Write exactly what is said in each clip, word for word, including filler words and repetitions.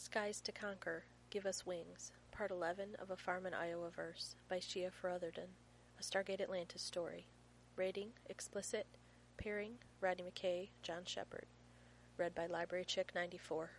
Skies to Conquer, Give Us Wings, Part eleven of A Farm in Iowa Verse, by Shea Ferotherden, a Stargate Atlantis story. Rating, explicit. Pairing, Rodney McKay, John Shepard. Read by Library Chick ninety-four.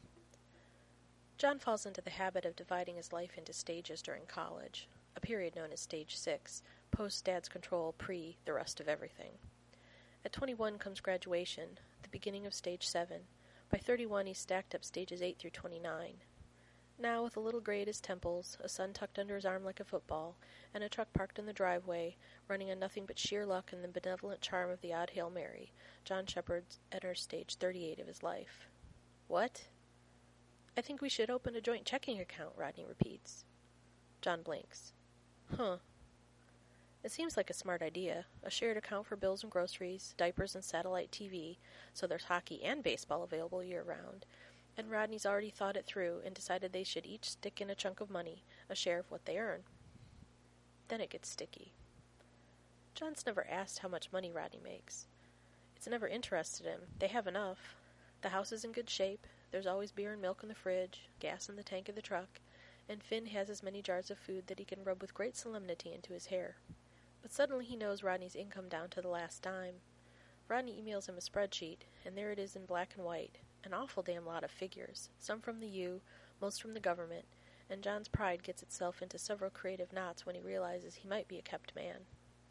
John falls into the habit of dividing his life into stages during college, a period known as Stage six, post-Dad's control, pre the rest of everything. At twenty-one comes graduation, the beginning of Stage seven. By thirty-one he's stacked up Stages eight through twenty-nine. Now, with a little gray at his temples, a son tucked under his arm like a football, and a truck parked in the driveway, running on nothing but sheer luck and the benevolent charm of the odd Hail Mary, John Shepard enters Stage thirty-eight of his life. What? I think we should open a joint checking account, Rodney repeats. John blinks. Huh. It seems like a smart idea, a shared account for bills and groceries, diapers and satellite T V, so there's hockey and baseball available year-round, and Rodney's already thought it through and decided they should each stick in a chunk of money, a share of what they earn. Then it gets sticky. John's never asked how much money Rodney makes. It's never interested him. They have enough. The house is in good shape, there's always beer and milk in the fridge, gas in the tank of the truck, and Finn has as many jars of food that he can rub with great solemnity into his hair. But suddenly he knows Rodney's income down to the last dime. Rodney emails him a spreadsheet, and there it is in black and white, an awful damn lot of figures, some from the U, most from the government, and John's pride gets itself into several creative knots when he realizes he might be a kept man.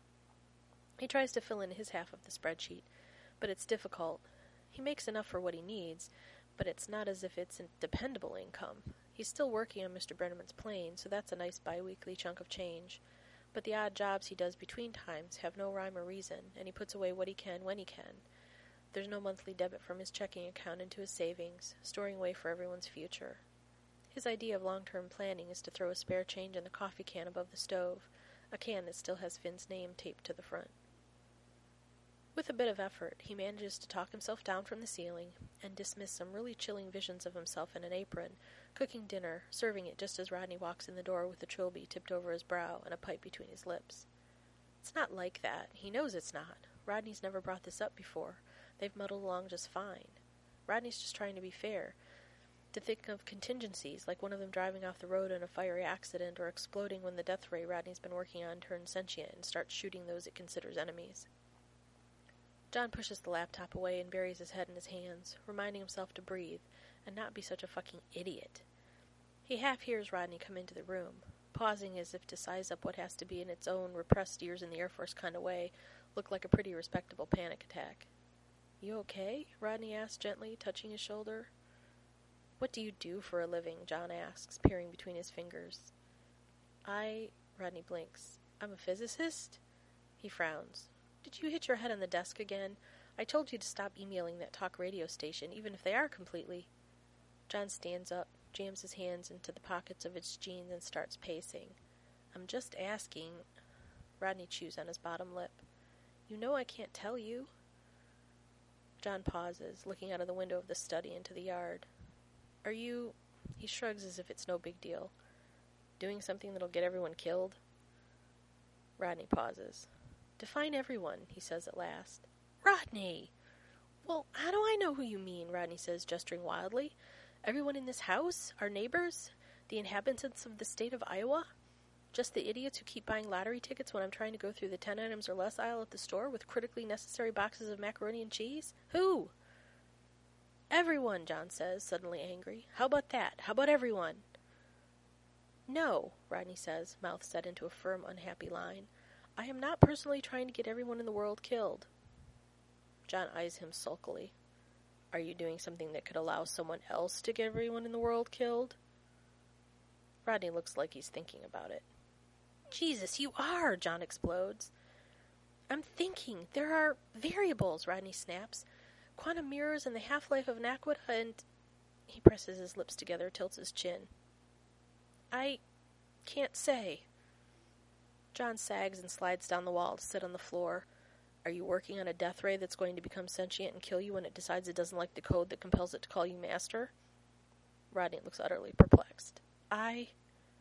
He tries to fill in his half of the spreadsheet, but it's difficult. He makes enough for what he needs, but it's not as if it's dependable income. He's still working on Mister Brenneman's plane, so that's a nice bi-weekly chunk of change. But the odd jobs he does between times have no rhyme or reason, and he puts away what he can when he can. There's no monthly debit from his checking account into his savings, storing away for everyone's future. His idea of long-term planning is to throw a spare change in the coffee can above the stove, a can that still has Finn's name taped to the front. With a bit of effort, he manages to talk himself down from the ceiling and dismiss some really chilling visions of himself in an apron, cooking dinner, serving it just as Rodney walks in the door with a trilby tipped over his brow and a pipe between his lips. It's not like that. He knows it's not. Rodney's never brought this up before. They've muddled along just fine. Rodney's just trying to be fair, to think of contingencies, like one of them driving off the road in a fiery accident or exploding when the death ray Rodney's been working on turns sentient and starts shooting those it considers enemies. John pushes the laptop away and buries his head in his hands, reminding himself to breathe and not be such a fucking idiot. He half hears Rodney come into the room, pausing as if to size up what has to be in its own repressed years in the Air Force kind of way, look like a pretty respectable panic attack. You okay? Rodney asks gently, touching his shoulder. What do you do for a living? John asks, peering between his fingers. I... Rodney blinks. I'm a physicist? He frowns. Did you hit your head on the desk again? I told you to stop emailing that talk radio station, even if they are completely... John stands up, jams his hands into the pockets of his jeans and starts pacing. I'm just asking... Rodney chews on his bottom lip. You know I can't tell you. John pauses, looking out of the window of the study into the yard. Are you... He shrugs as if it's no big deal. Doing something that'll get everyone killed? Rodney pauses. Define everyone, he says at last. Rodney! Well, how do I know who you mean, Rodney says, gesturing wildly. Everyone in this house? Our neighbors? The inhabitants of the state of Iowa? Just the idiots who keep buying lottery tickets when I'm trying to go through the ten items or less aisle at the store with critically necessary boxes of macaroni and cheese? Who? Everyone, John says, suddenly angry. How about that? How about everyone? No, Rodney says, mouth set into a firm, unhappy line. I am not personally trying to get everyone in the world killed. John eyes him sulkily. Are you doing something that could allow someone else to get everyone in the world killed? Rodney looks like he's thinking about it. Jesus, you are, John explodes. I'm thinking. There are variables, Rodney snaps. Quantum mirrors and the half-life of an aqua and... He presses his lips together, tilts his chin. I can't say. John sags and slides down the wall to sit on the floor. Are you working on a death ray that's going to become sentient and kill you when it decides it doesn't like the code that compels it to call you master? Rodney looks utterly perplexed. I...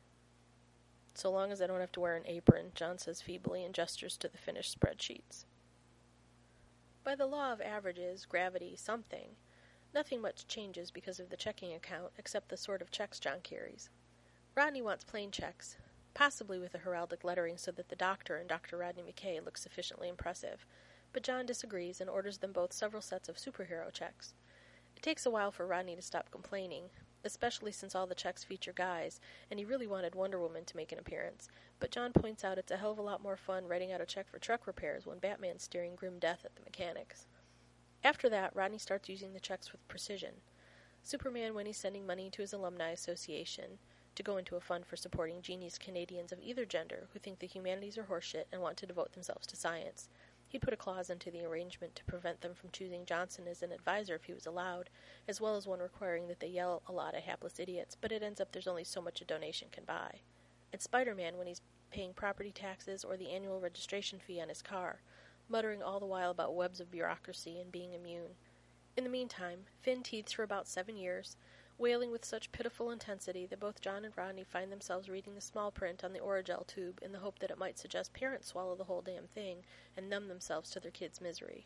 So long as I don't have to wear an apron, John says feebly and gestures to the finished spreadsheets. By the law of averages, gravity, something, Nothing much changes because of the checking account, except the sort of checks John carries. Rodney wants plain checks, possibly with a heraldic lettering so that the doctor and Doctor Rodney McKay look sufficiently impressive, but John disagrees and orders them both several sets of superhero checks. It takes a while for Rodney to stop complaining, especially since all the checks feature guys, and he really wanted Wonder Woman to make an appearance, but John points out it's a hell of a lot more fun writing out a check for truck repairs when Batman's staring grim death at the mechanics. After that, Rodney starts using the checks with precision. Superman when he's sending money to his alumni association to go into a fund for supporting genius Canadians of either gender who think the humanities are horseshit and want to devote themselves to science. He'd put a clause into the arrangement to prevent them from choosing Johnson as an advisor if he was allowed, as well as one requiring that they yell a lot at hapless idiots, but it ends up there's only so much a donation can buy. And Spider-Man when he's paying property taxes or the annual registration fee on his car, muttering all the while about webs of bureaucracy and being immune. In the meantime, Finn teethes for about seven years, wailing with such pitiful intensity that both John and Rodney find themselves reading the small print on the Oragel tube in the hope that it might suggest parents swallow the whole damn thing and numb themselves to their kids' misery.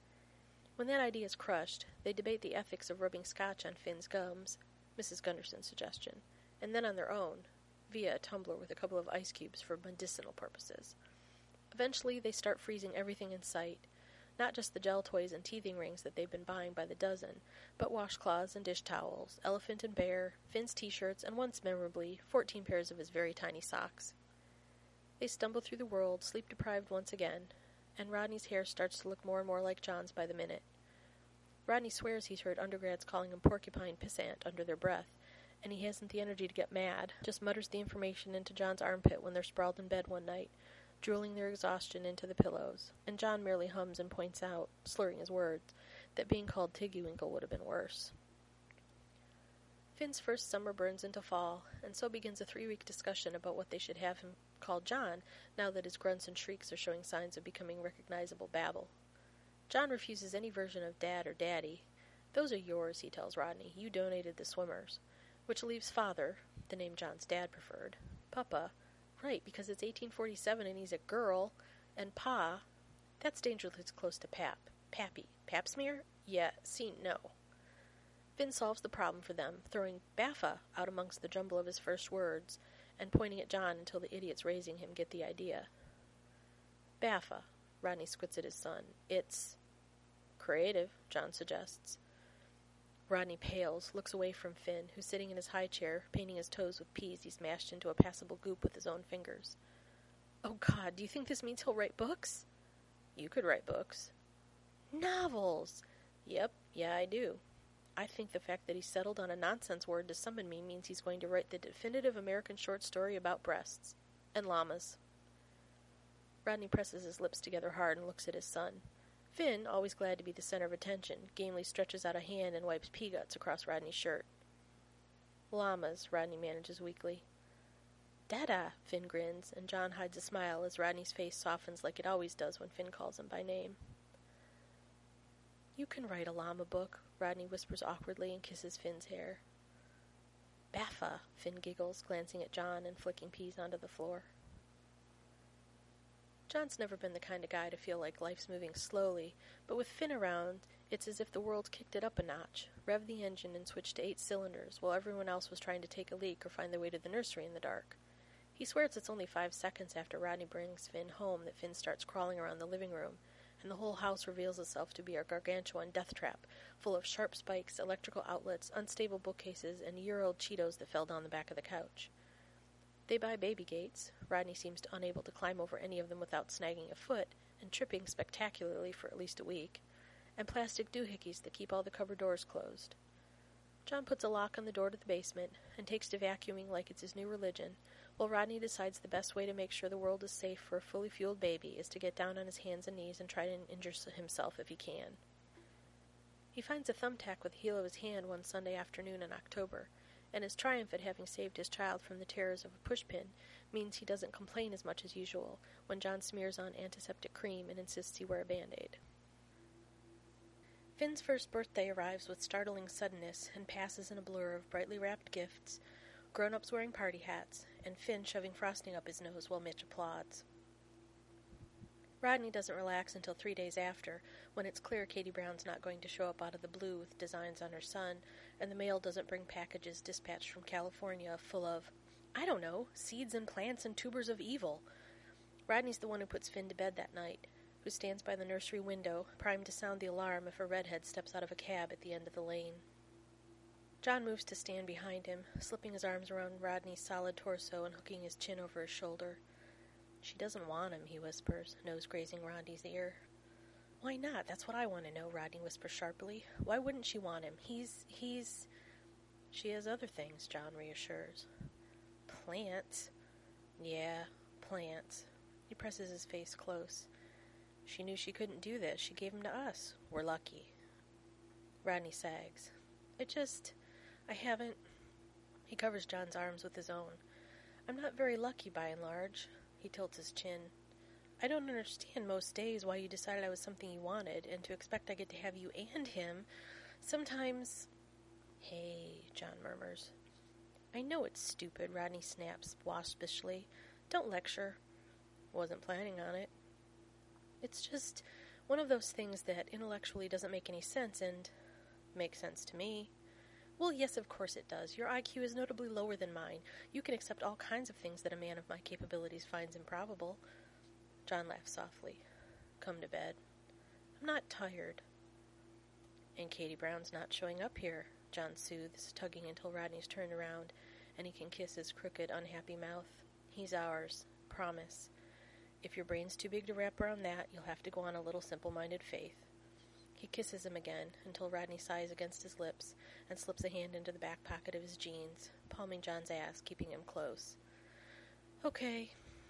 When that idea is crushed, they debate the ethics of rubbing scotch on Finn's gums, Missus Gunderson's suggestion, and then on their own, via a tumbler with a couple of ice cubes for medicinal purposes. Eventually, they start freezing everything in sight, not just the gel toys and teething rings that they've been buying by the dozen, but washcloths and dish towels, elephant and bear, Finn's t-shirts, and once memorably, fourteen pairs of his very tiny socks. They stumble through the world, sleep-deprived once again, and Rodney's hair starts to look more and more like John's by the minute. Rodney swears he's heard undergrads calling him porcupine pissant under their breath, and he hasn't the energy to get mad, just mutters the information into John's armpit when they're sprawled in bed one night, drooling their exhaustion into the pillows, and John merely hums and points out, slurring his words, that being called Tiggywinkle would have been worse. Finn's first summer burns into fall, and so begins a three-week discussion about what they should have him called John, now that his grunts and shrieks are showing signs of becoming recognizable babble. John refuses any version of Dad or Daddy. Those are yours, he tells Rodney. You donated the swimmers. Which leaves Father, the name John's dad preferred, Papa, right, because it's eighteen forty-seven and he's a girl, and Pa, that's dangerously close to Pap. Pappy. Pap smear? Yeah, see, no. Finn solves the problem for them, throwing Baffa out amongst the jumble of his first words, and pointing at John until the idiots raising him get the idea. Baffa, Rodney squints at his son. It's creative, John suggests. Rodney pales, looks away from Finn, who's sitting in his high chair, painting his toes with peas he's mashed into a passable goop with his own fingers. Oh, God, do you think this means he'll write books? You could write books. Novels! Yep, yeah, I do. I think the fact that he settled on a nonsense word to summon me means he's going to write the definitive American short story about breasts. And llamas. Rodney presses his lips together hard and looks at his son. Finn, always glad to be the center of attention, gamely stretches out a hand and wipes pea guts across Rodney's shirt. Llamas, Rodney manages weakly. Dada, Finn grins, and John hides a smile as Rodney's face softens like it always does when Finn calls him by name. You can write a llama book, Rodney whispers awkwardly and kisses Finn's hair. Baffa, Finn giggles, glancing at John and flicking peas onto the floor. John's never been the kind of guy to feel like life's moving slowly, but with Finn around, it's as if the world kicked it up a notch, revved the engine and switched to eight cylinders, while everyone else was trying to take a leak or find their way to the nursery in the dark. He swears it's only five seconds after Rodney brings Finn home that Finn starts crawling around the living room, and the whole house reveals itself to be a gargantuan death trap, full of sharp spikes, electrical outlets, unstable bookcases, and year-old Cheetos that fell down the back of the couch. They buy baby gates. Rodney seems unable to climb over any of them without snagging a foot, and tripping spectacularly for at least a week, and plastic doohickeys that keep all the cupboard doors closed. John puts a lock on the door to the basement, and takes to vacuuming like it's his new religion, while Rodney decides the best way to make sure the world is safe for a fully fueled baby is to get down on his hands and knees and try to injure himself if he can. He finds a thumbtack with the heel of his hand one Sunday afternoon in October, and his triumph at having saved his child from the terrors of a pushpin means he doesn't complain as much as usual when John smears on antiseptic cream and insists he wear a Band-Aid. Finn's first birthday arrives with startling suddenness and passes in a blur of brightly wrapped gifts, grown-ups wearing party hats, and Finn shoving frosting up his nose while Mitch applauds. Rodney doesn't relax until three days after, when it's clear Katie Brown's not going to show up out of the blue with designs on her son, and the mail doesn't bring packages dispatched from California full of, I don't know, seeds and plants and tubers of evil. Rodney's the one who puts Finn to bed that night, who stands by the nursery window, primed to sound the alarm if a redhead steps out of a cab at the end of the lane. John moves to stand behind him, slipping his arms around Rodney's solid torso and hooking his chin over his shoulder. She doesn't want him, he whispers, nose grazing Rodney's ear. Why not? That's what I want to know, Rodney whispers sharply. Why wouldn't she want him? He's, he's... She has other things, John reassures. Plants? Yeah, plants. He presses his face close. She knew she couldn't do this. She gave him to us. We're lucky. Rodney sags. I just... I haven't... He covers John's arms with his own. I'm not very lucky by and large. He tilts his chin. I don't understand most days why you decided I was something you wanted, and to expect I get to have you and him. Sometimes... Hey, John murmurs. I know it's stupid, Rodney snaps waspishly. Don't lecture. Wasn't planning on it. It's just one of those things that intellectually doesn't make any sense and makes sense to me. Well, yes, of course it does. Your I Q is notably lower than mine. You can accept all kinds of things that a man of my capabilities finds improbable. John laughs softly. Come to bed. I'm not tired. And Katie Brown's not showing up here, John soothes, tugging until Rodney's turned around, and he can kiss his crooked, unhappy mouth. He's ours. Promise. If your brain's too big to wrap around that, you'll have to go on a little simple-minded faith. He kisses him again, until Rodney sighs against his lips, and slips a hand into the back pocket of his jeans, palming John's ass, keeping him close. Okay.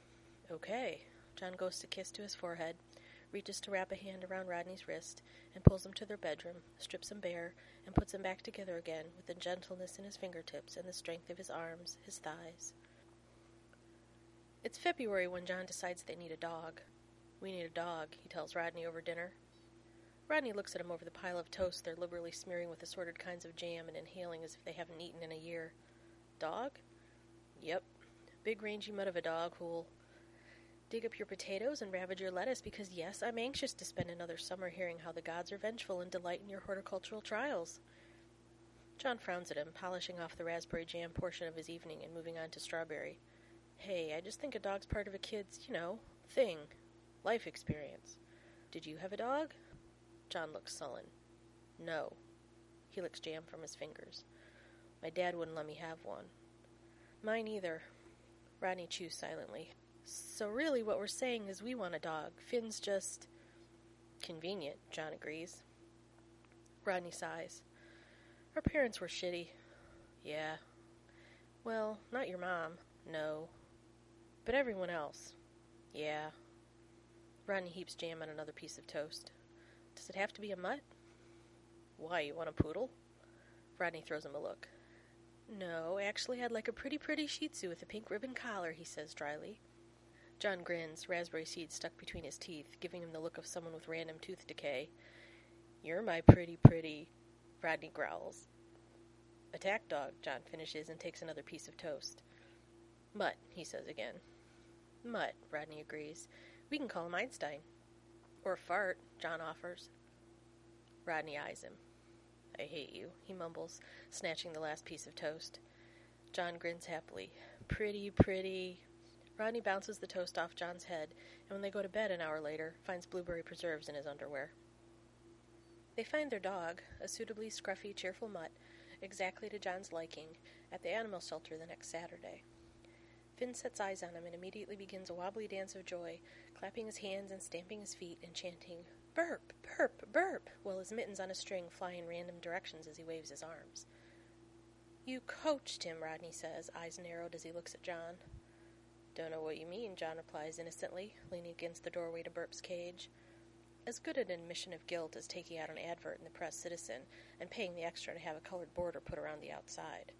Okay. John goes to kiss to his forehead, reaches to wrap a hand around Rodney's wrist, and pulls him to their bedroom, strips him bare, and puts him back together again, with the gentleness in his fingertips and the strength of his arms, his thighs. It's February when John decides they need a dog. We need a dog, he tells Rodney over dinner. Rodney looks at him over the pile of toast they're liberally smearing with assorted kinds of jam and inhaling as if they haven't eaten in a year. Dog? Yep. Big rangy mutt of a dog who'll dig up your potatoes and ravage your lettuce because, yes, I'm anxious to spend another summer hearing how the gods are vengeful and delight in your horticultural trials. John frowns at him, polishing off the raspberry jam portion of his evening and moving on to strawberry. Hey, I just think a dog's part of a kid's, you know, thing. Life experience. Did you have a dog? John looks sullen. No. He licks jam from his fingers. My dad wouldn't let me have one. Mine either. Rodney chews silently. So really what we're saying is we want a dog. Finn's just... Convenient, John agrees. Rodney sighs. Our parents were shitty. Yeah. Well, not your mom. No. But everyone else. Yeah. Rodney heaps jam on another piece of toast. Does it have to be a mutt? Why, you want a poodle? Rodney throws him a look. No, actually I'd like a pretty pretty Shih Tzu with a pink ribbon collar, he says dryly. John grins, raspberry seed stuck between his teeth, giving him the look of someone with random tooth decay. You're my pretty pretty, Rodney growls. Attack dog, John finishes and takes another piece of toast. Mutt, he says again. Mutt, Rodney agrees. We can call him Einstein. Or Fart, John offers. Rodney eyes him. I hate you, he mumbles, snatching the last piece of toast. John grins happily. Pretty, pretty. Rodney bounces the toast off John's head, and when they go to bed an hour later, finds blueberry preserves in his underwear. They find their dog, a suitably scruffy, cheerful mutt, exactly to John's liking, at the animal shelter the next Saturday. Finn sets eyes on him and immediately begins a wobbly dance of joy, clapping his hands and stamping his feet and chanting, Burp, burp, burp, while his mittens on a string fly in random directions as he waves his arms. You coached him, Rodney says, eyes narrowed as he looks at John. Don't know what you mean, John replies innocently, leaning against the doorway to Burp's cage. As good an admission of guilt as taking out an advert in the Press Citizen and paying the extra to have a colored border put around the outside.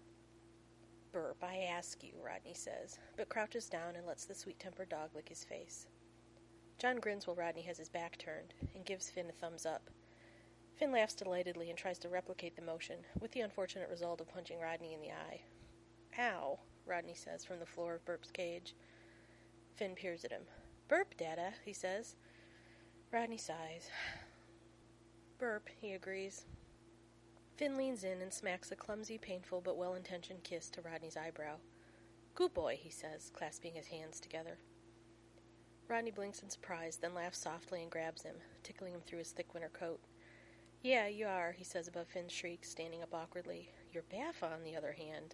Burp, I ask you, Rodney says, but crouches down and lets the sweet-tempered dog lick his face. John grins while Rodney has his back turned and gives Finn a thumbs up. Finn laughs delightedly and tries to replicate the motion, with the unfortunate result of punching Rodney in the eye. Ow, Rodney says from the floor of Burp's cage. Finn peers at him. "Burp, Dada," he says. Rodney sighs. "Burp," he agrees. Finn leans in and smacks a clumsy, painful, but well-intentioned kiss to Rodney's eyebrow. "Good boy," he says, clasping his hands together. Rodney blinks in surprise, then laughs softly and grabs him, tickling him through his thick winter coat. "Yeah, you are," he says above Finn's shrieks, standing up awkwardly. "You're Baffa, on the other hand."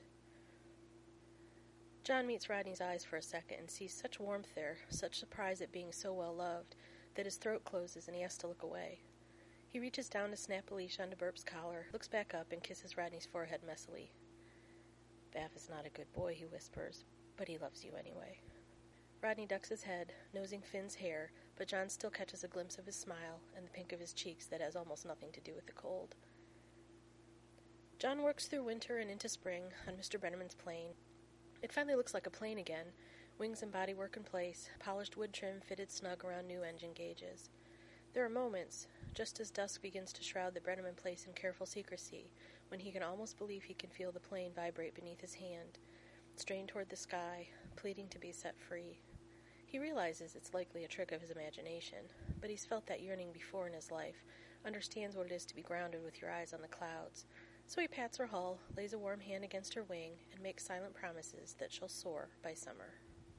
John meets Rodney's eyes for a second and sees such warmth there, such surprise at being so well loved, that his throat closes and he has to look away. He reaches down to snap a leash onto Burp's collar, looks back up, and kisses Rodney's forehead messily. "Baffa's not a good boy," he whispers, "but he loves you anyway." Rodney ducks his head, nosing Finn's hair, but John still catches a glimpse of his smile and the pink of his cheeks that has almost nothing to do with the cold. John works through winter and into spring on Mister Brenneman's plane. It finally looks like a plane again, wings and bodywork in place, polished wood trim fitted snug around new engine gauges. There are moments, just as dusk begins to shroud the Brenneman place in careful secrecy, when he can almost believe he can feel the plane vibrate beneath his hand, strain toward the sky, pleading to be set free. He realizes it's likely a trick of his imagination, but he's felt that yearning before in his life, understands what it is to be grounded with your eyes on the clouds. So he pats her hull, lays a warm hand against her wing, and makes silent promises that she'll soar by summer.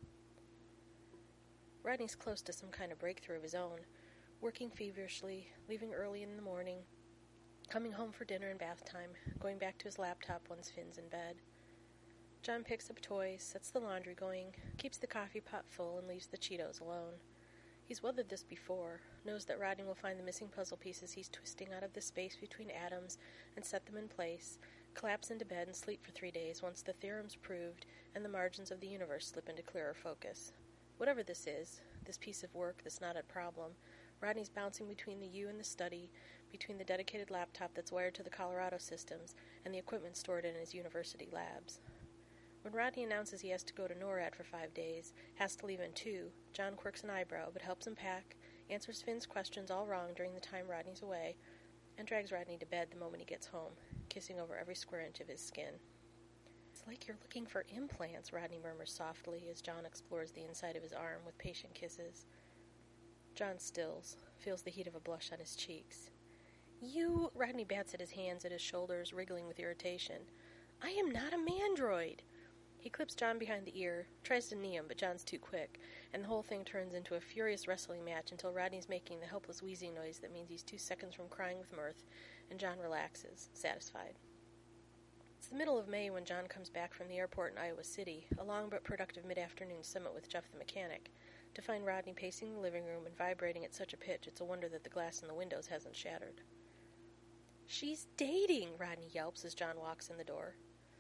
Rodney's close to some kind of breakthrough of his own, working feverishly, leaving early in the morning, coming home for dinner and bath time, going back to his laptop once Finn's in bed. John picks up toys, sets the laundry going, keeps the coffee pot full, and leaves the Cheetos alone. He's weathered this before, knows that Rodney will find the missing puzzle pieces he's twisting out of the space between atoms and set them in place, collapse into bed and sleep for three days once the theorem's proved and the margins of the universe slip into clearer focus. Whatever this is, this piece of work, this knotted problem, Rodney's bouncing between the U and the study, between the dedicated laptop that's wired to the Colorado systems and the equipment stored in his university labs. When Rodney announces he has to go to NORAD for five days, has to leave in two, John quirks an eyebrow, but helps him pack, answers Finn's questions all wrong during the time Rodney's away, and drags Rodney to bed the moment he gets home, kissing over every square inch of his skin. "It's like you're looking for implants," Rodney murmurs softly as John explores the inside of his arm with patient kisses. John stills, feels the heat of a blush on his cheeks. "You," Rodney bats at his hands at his shoulders, wriggling with irritation. "I am not a mandroid." He clips John behind the ear, tries to knee him, but John's too quick, and the whole thing turns into a furious wrestling match until Rodney's making the helpless wheezing noise that means he's two seconds from crying with mirth, and John relaxes, satisfied. It's the middle of May when John comes back from the airport in Iowa City, a long but productive mid-afternoon summit with Jeff the mechanic, to find Rodney pacing the living room and vibrating at such a pitch it's a wonder that the glass in the windows hasn't shattered. "She's dating," Rodney yelps as John walks in the door.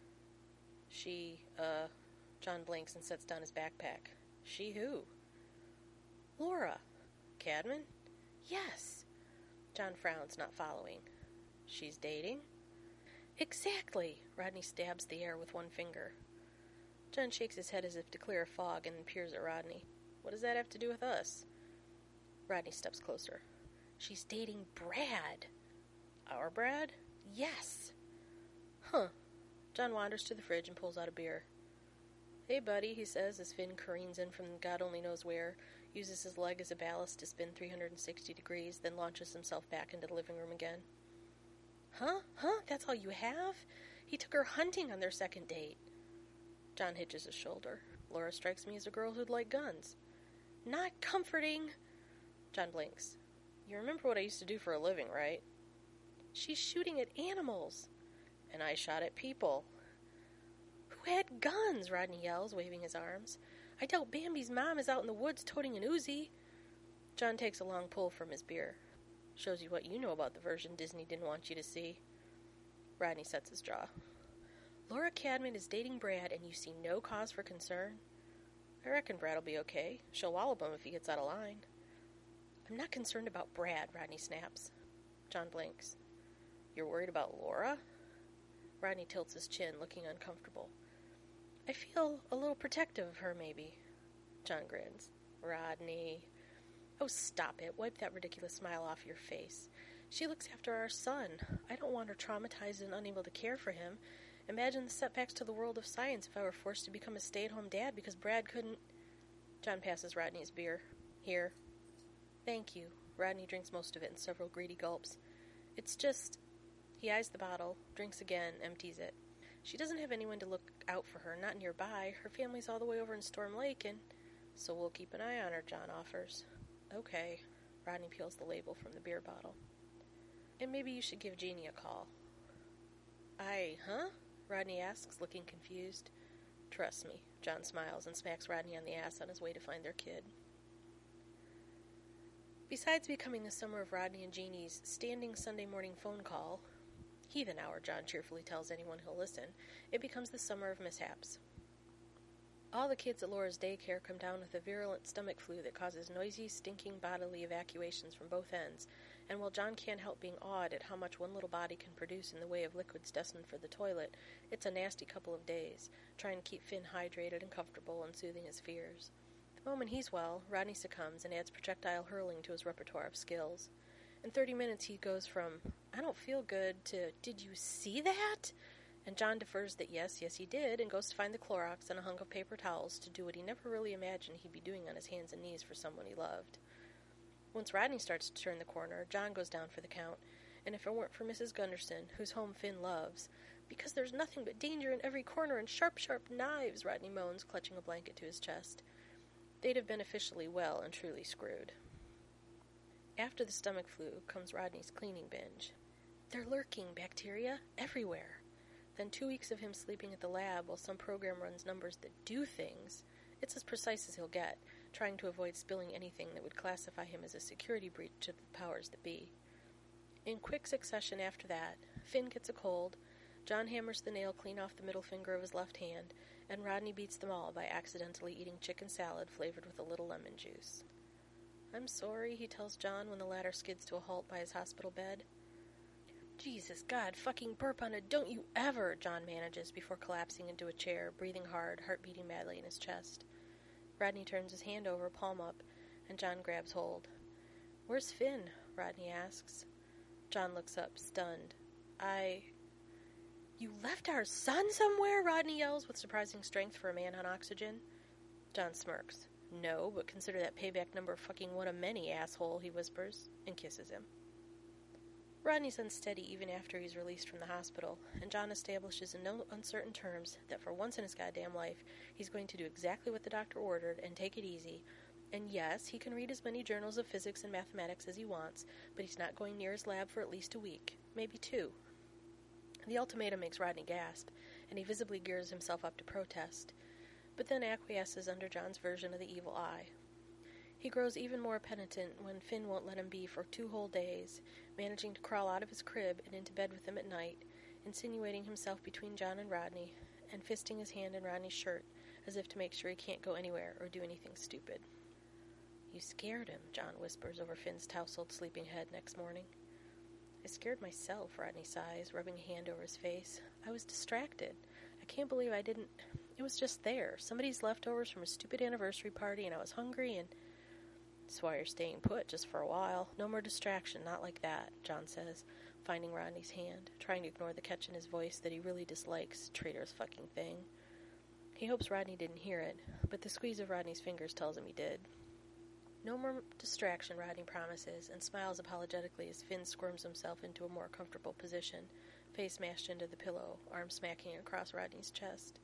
She, uh, John blinks and sets down his backpack. "She who?" "Laura." "Cadman?" "Yes." John frowns, not following. "She's dating?" "Exactly." Rodney stabs the air with one finger. John shakes his head as if to clear a fog and then peers at Rodney. "What does that have to do with us?" Rodney steps closer. "She's dating Brad." "Our Brad?" "Yes." "Huh." John wanders to the fridge and pulls out a beer. "Hey, buddy," he says as Finn careens in from God only knows where, uses his leg as a ballast to spin three hundred sixty degrees, then launches himself back into the living room again. "Huh? Huh? That's all you have? He took her hunting on their second date." John hitches his shoulder. "Laura strikes me as a girl who'd like guns." "Not comforting." John blinks. "You remember what I used to do for a living, right?" "She's shooting at animals." "And I shot at people." "Who had guns?" Rodney yells, waving his arms. "I doubt Bambi's mom is out in the woods toting an Uzi." John takes a long pull from his beer. "Shows you what you know about the version Disney didn't want you to see." Rodney sets his jaw. "Laura Cadman is dating Brad, and you see no cause for concern?" "I reckon Brad'll be okay. She'll wallop him if he gets out of line." "I'm not concerned about Brad," Rodney snaps. John blinks. "You're worried about Laura?" Rodney tilts his chin, looking uncomfortable. "I feel a little protective of her, maybe." John grins. "Rodney." "Oh, stop it. Wipe that ridiculous smile off your face. She looks after our son. I don't want her traumatized and unable to care for him. Imagine the setbacks to the world of science if I were forced to become a stay-at-home dad because Brad couldn't..." John passes Rodney his beer. Here. Thank you. Rodney drinks most of it in several greedy gulps. It's just... He eyes the bottle, drinks again, empties it. She doesn't have anyone to look out for her, not nearby. Her family's all the way over in Storm Lake, and... So we'll keep an eye on her, John offers. Okay. Rodney peels the label from the beer bottle. And maybe you should give Jeannie a call. I, huh? Rodney asks, looking confused. Trust me, John smiles and smacks Rodney on the ass on his way to find their kid. Besides becoming the summer of Rodney and Jeannie's standing Sunday morning phone call, heathen hour, John cheerfully tells anyone who'll listen, it becomes the summer of mishaps. All the kids at Laura's daycare come down with a virulent stomach flu that causes noisy, stinking bodily evacuations from both ends, and while John can't help being awed at how much one little body can produce in the way of liquids destined for the toilet, it's a nasty couple of days, trying to keep Finn hydrated and comfortable and soothing his fears. The moment he's well, Rodney succumbs and adds projectile hurling to his repertoire of skills. In thirty minutes he goes from, I don't feel good, to, did you see that? And John defers that yes, yes he did, and goes to find the Clorox and a hunk of paper towels to do what he never really imagined he'd be doing on his hands and knees for someone he loved. Once Rodney starts to turn the corner, John goes down for the count, and if it weren't for Missus Gunderson, whose home Finn loves, because there's nothing but danger in every corner and sharp, sharp knives, Rodney moans, clutching a blanket to his chest, they'd have been officially well and truly screwed. After the stomach flu comes Rodney's cleaning binge. They're lurking, bacteria, everywhere. Then two weeks of him sleeping at the lab while some program runs numbers that do things. It's as precise as he'll get, trying to avoid spilling anything that would classify him as a security breach to the powers that be. In quick succession after that, Finn gets a cold, John hammers the nail clean off the middle finger of his left hand, and Rodney beats them all by accidentally eating chicken salad flavored with a little lemon juice. I'm sorry, he tells John when the latter skids to a halt by his hospital bed. Jesus, God, fucking burp on it, don't you ever, John manages before collapsing into a chair, breathing hard, heart beating madly in his chest. Rodney turns his hand over, palm up, and John grabs hold. Where's Finn? Rodney asks. John looks up, stunned. I... You left our son somewhere? Rodney yells with surprising strength for a man on oxygen. John smirks. No, but consider that payback number fucking one of many, asshole, he whispers, and kisses him. Rodney's unsteady even after he's released from the hospital, and John establishes in no uncertain terms that for once in his goddamn life, he's going to do exactly what the doctor ordered and take it easy. And yes, he can read as many journals of physics and mathematics as he wants, but he's not going near his lab for at least a week, maybe two. The ultimatum makes Rodney gasp, and he visibly gears himself up to protest, but then acquiesces under John's version of the evil eye. He grows even more penitent when Finn won't let him be for two whole days, managing to crawl out of his crib and into bed with him at night, insinuating himself between John and Rodney, and fisting his hand in Rodney's shirt, as if to make sure he can't go anywhere or do anything stupid. You scared him, John whispers over Finn's tousled sleeping head next morning. I scared myself, Rodney sighs, rubbing a hand over his face. I was distracted. I can't believe I didn't... It was just there. Somebody's leftovers from a stupid anniversary party, and I was hungry, and... That's why you're staying put, just for a while. No more distraction, not like that, John says, finding Rodney's hand, trying to ignore the catch in his voice that he really dislikes, traitorous fucking thing. He hopes Rodney didn't hear it, but the squeeze of Rodney's fingers tells him he did. No more distraction, Rodney promises, and smiles apologetically as Finn squirms himself into a more comfortable position, face mashed into the pillow, arm smacking across Rodney's chest.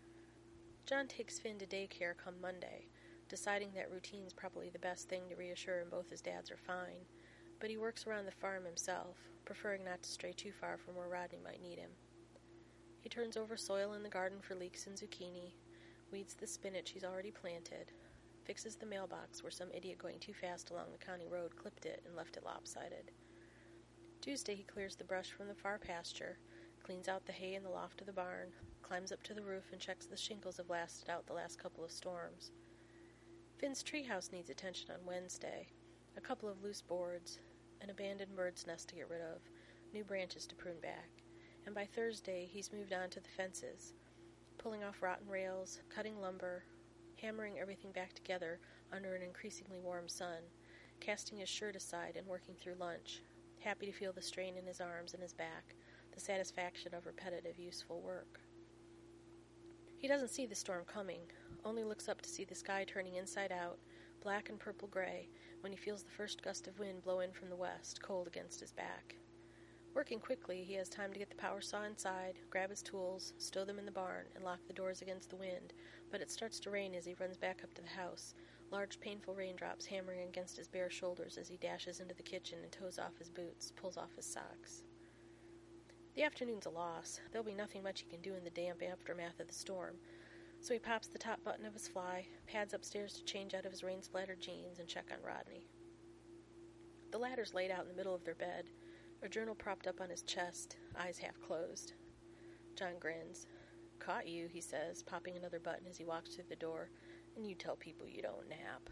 John takes Finn to daycare come Monday, deciding that routine's probably the best thing to reassure him both his dads are fine, but he works around the farm himself, preferring not to stray too far from where Rodney might need him. He turns over soil in the garden for leeks and zucchini, weeds the spinach he's already planted, fixes the mailbox where some idiot going too fast along the county road clipped it and left it lopsided. Tuesday he clears the brush from the far pasture, cleans out the hay in the loft of the barn, climbs up to the roof and checks the shingles have lasted out the last couple of storms. Finn's treehouse needs attention on Wednesday, a couple of loose boards, an abandoned bird's nest to get rid of, new branches to prune back, and by Thursday he's moved on to the fences, pulling off rotten rails, cutting lumber, hammering everything back together under an increasingly warm sun, casting his shirt aside and working through lunch, happy to feel the strain in his arms and his back, the satisfaction of repetitive, useful work. He doesn't see the storm coming, only looks up to see the sky turning inside out, black and purple-gray, when he feels the first gust of wind blow in from the west, cold against his back. Working quickly, he has time to get the power saw inside, grab his tools, stow them in the barn, and lock the doors against the wind, but it starts to rain as he runs back up to the house, large painful raindrops hammering against his bare shoulders as he dashes into the kitchen and toes off his boots, pulls off his socks. The afternoon's a loss. There'll be nothing much he can do in the damp aftermath of the storm, so he pops the top button of his fly, pads upstairs to change out of his rain-splattered jeans, and check on Rodney. The latter's laid out in the middle of their bed, a journal propped up on his chest, eyes half closed. John grins. "Caught you," he says, popping another button as he walks through the door, "and you tell people you don't nap."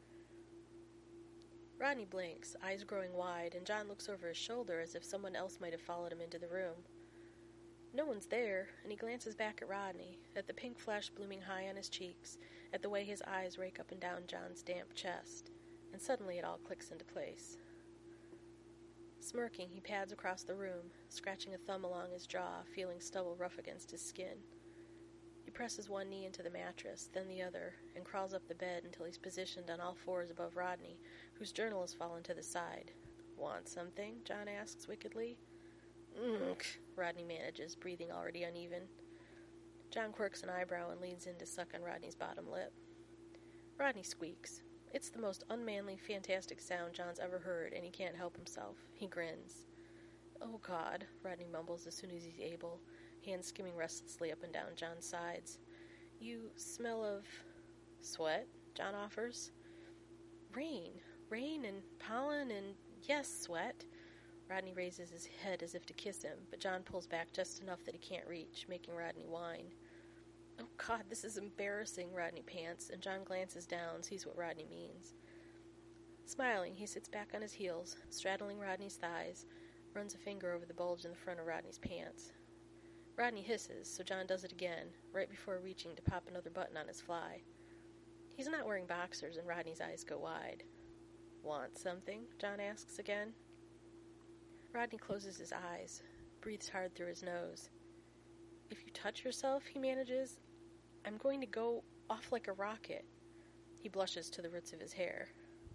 Rodney blinks, eyes growing wide, and John looks over his shoulder as if someone else might have followed him into the room. No one's there, and he glances back at Rodney, at the pink flush blooming high on his cheeks, at the way his eyes rake up and down John's damp chest, and suddenly it all clicks into place. Smirking, he pads across the room, scratching a thumb along his jaw, feeling stubble rough against his skin. He presses one knee into the mattress, then the other, and crawls up the bed until he's positioned on all fours above Rodney, whose journal has fallen to the side. "Want something?" John asks wickedly. "Ugh," Rodney manages, breathing already uneven. John quirks an eyebrow and leans in to suck on Rodney's bottom lip. Rodney squeaks. It's the most unmanly, fantastic sound John's ever heard, and he can't help himself. He grins. "Oh, God," Rodney mumbles as soon as he's able, hands skimming restlessly up and down John's sides. "You smell of..." "Sweat," John offers. "Rain. Rain and pollen and, yes, sweat." Rodney raises his head as if to kiss him, but John pulls back just enough that he can't reach, making Rodney whine. "Oh, God, this is embarrassing," Rodney pants, and John glances down, sees what Rodney means. Smiling, he sits back on his heels, straddling Rodney's thighs, runs a finger over the bulge in the front of Rodney's pants. Rodney hisses, so John does it again, right before reaching to pop another button on his fly. He's not wearing boxers, and Rodney's eyes go wide. "Want something?" John asks again. Rodney closes his eyes, breathes hard through his nose. "If you touch yourself," he manages, "I'm going to go off like a rocket." He blushes to the roots of his hair.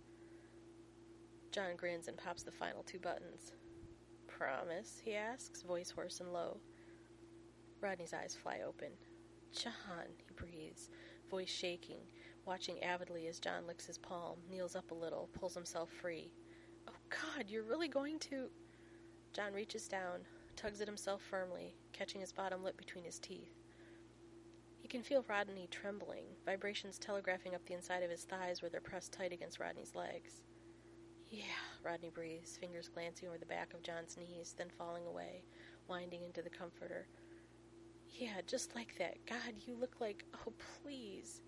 John grins and pops the final two buttons. "Promise?" he asks, voice hoarse and low. Rodney's eyes fly open. "John," he breathes, voice shaking, watching avidly as John licks his palm, kneels up a little, pulls himself free. "Oh, God, you're really going to..." John reaches down, tugs at himself firmly, catching his bottom lip between his teeth. He can feel Rodney trembling, vibrations telegraphing up the inside of his thighs where they're pressed tight against Rodney's legs. "Yeah," Rodney breathes, fingers glancing over the back of John's knees, then falling away, winding into the comforter. "Yeah, just like that. God, you look like... Oh, please."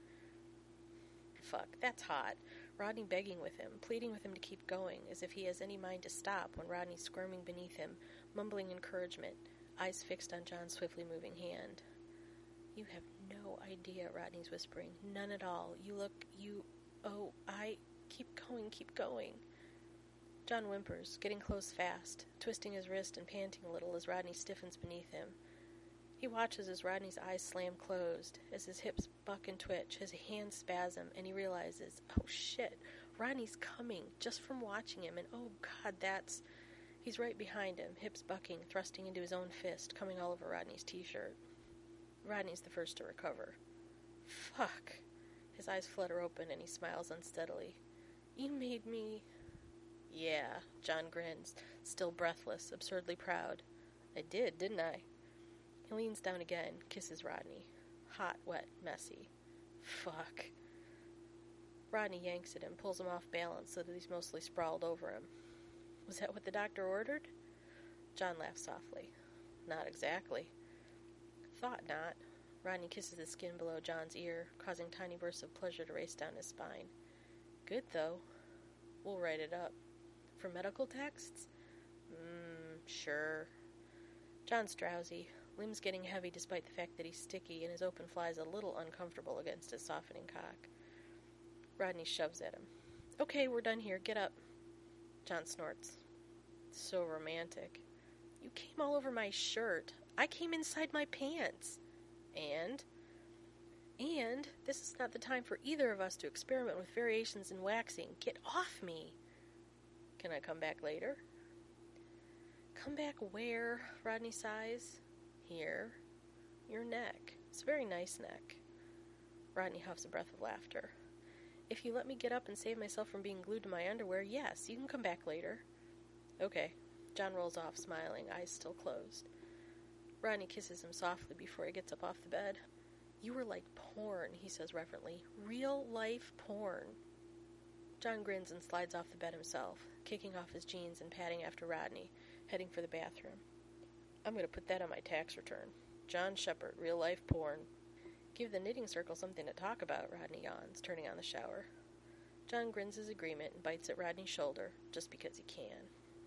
Fuck, that's hot. Rodney begging with him, pleading with him to keep going, as if he has any mind to stop when Rodney's squirming beneath him, mumbling encouragement, eyes fixed on John's swiftly moving hand. "You have no idea," Rodney's whispering. "None at all. You look... you... oh, I... keep going, keep going." John whimpers, getting close fast, twisting his wrist and panting a little as Rodney stiffens beneath him. He watches as Rodney's eyes slam closed, as his hips buck and twitch, his hands spasm, and he realizes, oh shit, Rodney's coming, just from watching him, and oh God, that's... He's right behind him, hips bucking, thrusting into his own fist, coming all over Rodney's t-shirt. Rodney's the first to recover. Fuck. His eyes flutter open and he smiles unsteadily. "You made me..." "Yeah," John grins, still breathless, absurdly proud. "I did, didn't I?" He leans down again, kisses Rodney. Hot, wet, messy. Fuck. Rodney yanks at him, pulls him off balance so that he's mostly sprawled over him. "Was that what the doctor ordered?" John laughs softly. "Not exactly." "Thought not." Rodney kisses the skin below John's ear, causing tiny bursts of pleasure to race down his spine. "Good, though." "We'll write it up." "For medical texts?" Mmm, sure." John's drowsy, limbs getting heavy despite the fact that he's sticky, and his open fly's a little uncomfortable against his softening cock. Rodney shoves at him. "Okay, we're done here. Get up." John snorts. "So romantic." "You came all over my shirt. I came inside my pants." "And?" And this is not the time for either of us to experiment with variations in waxing. Get off me! Can I come back later? Come back where? Rodney sighs. Here. Your neck. It's a very nice neck. Rodney huffs a breath of laughter. If you let me get up and save myself from being glued to my underwear, yes, you can come back later. Okay. John rolls off, smiling, eyes still closed. Rodney kisses him softly before he gets up off the bed. You were like porn, he says reverently. Real-life porn. John grins and slides off the bed himself, kicking off his jeans and padding after Rodney, heading for the bathroom. I'm going to put that on my tax return. John Shepard, real-life porn. Give the knitting circle something to talk about, Rodney yawns, turning on the shower. John grins his agreement and bites at Rodney's shoulder, just because he can.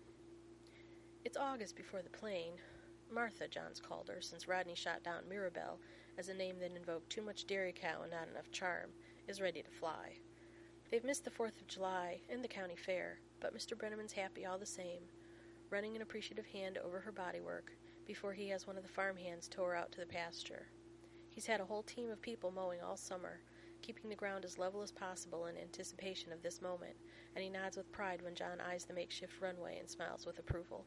It's August before the plane. Martha, John's called her, since Rodney shot down Mirabelle as a name that invoked too much dairy cow and not enough charm, is ready to fly. They've missed the fourth of July and the county fair, but Mister Brenneman's happy all the same, running an appreciative hand over her bodywork before he has one of the farmhands tow her out to the pasture. He's had a whole team of people mowing all summer, keeping the ground as level as possible in anticipation of this moment, and he nods with pride when John eyes the makeshift runway and smiles with approval.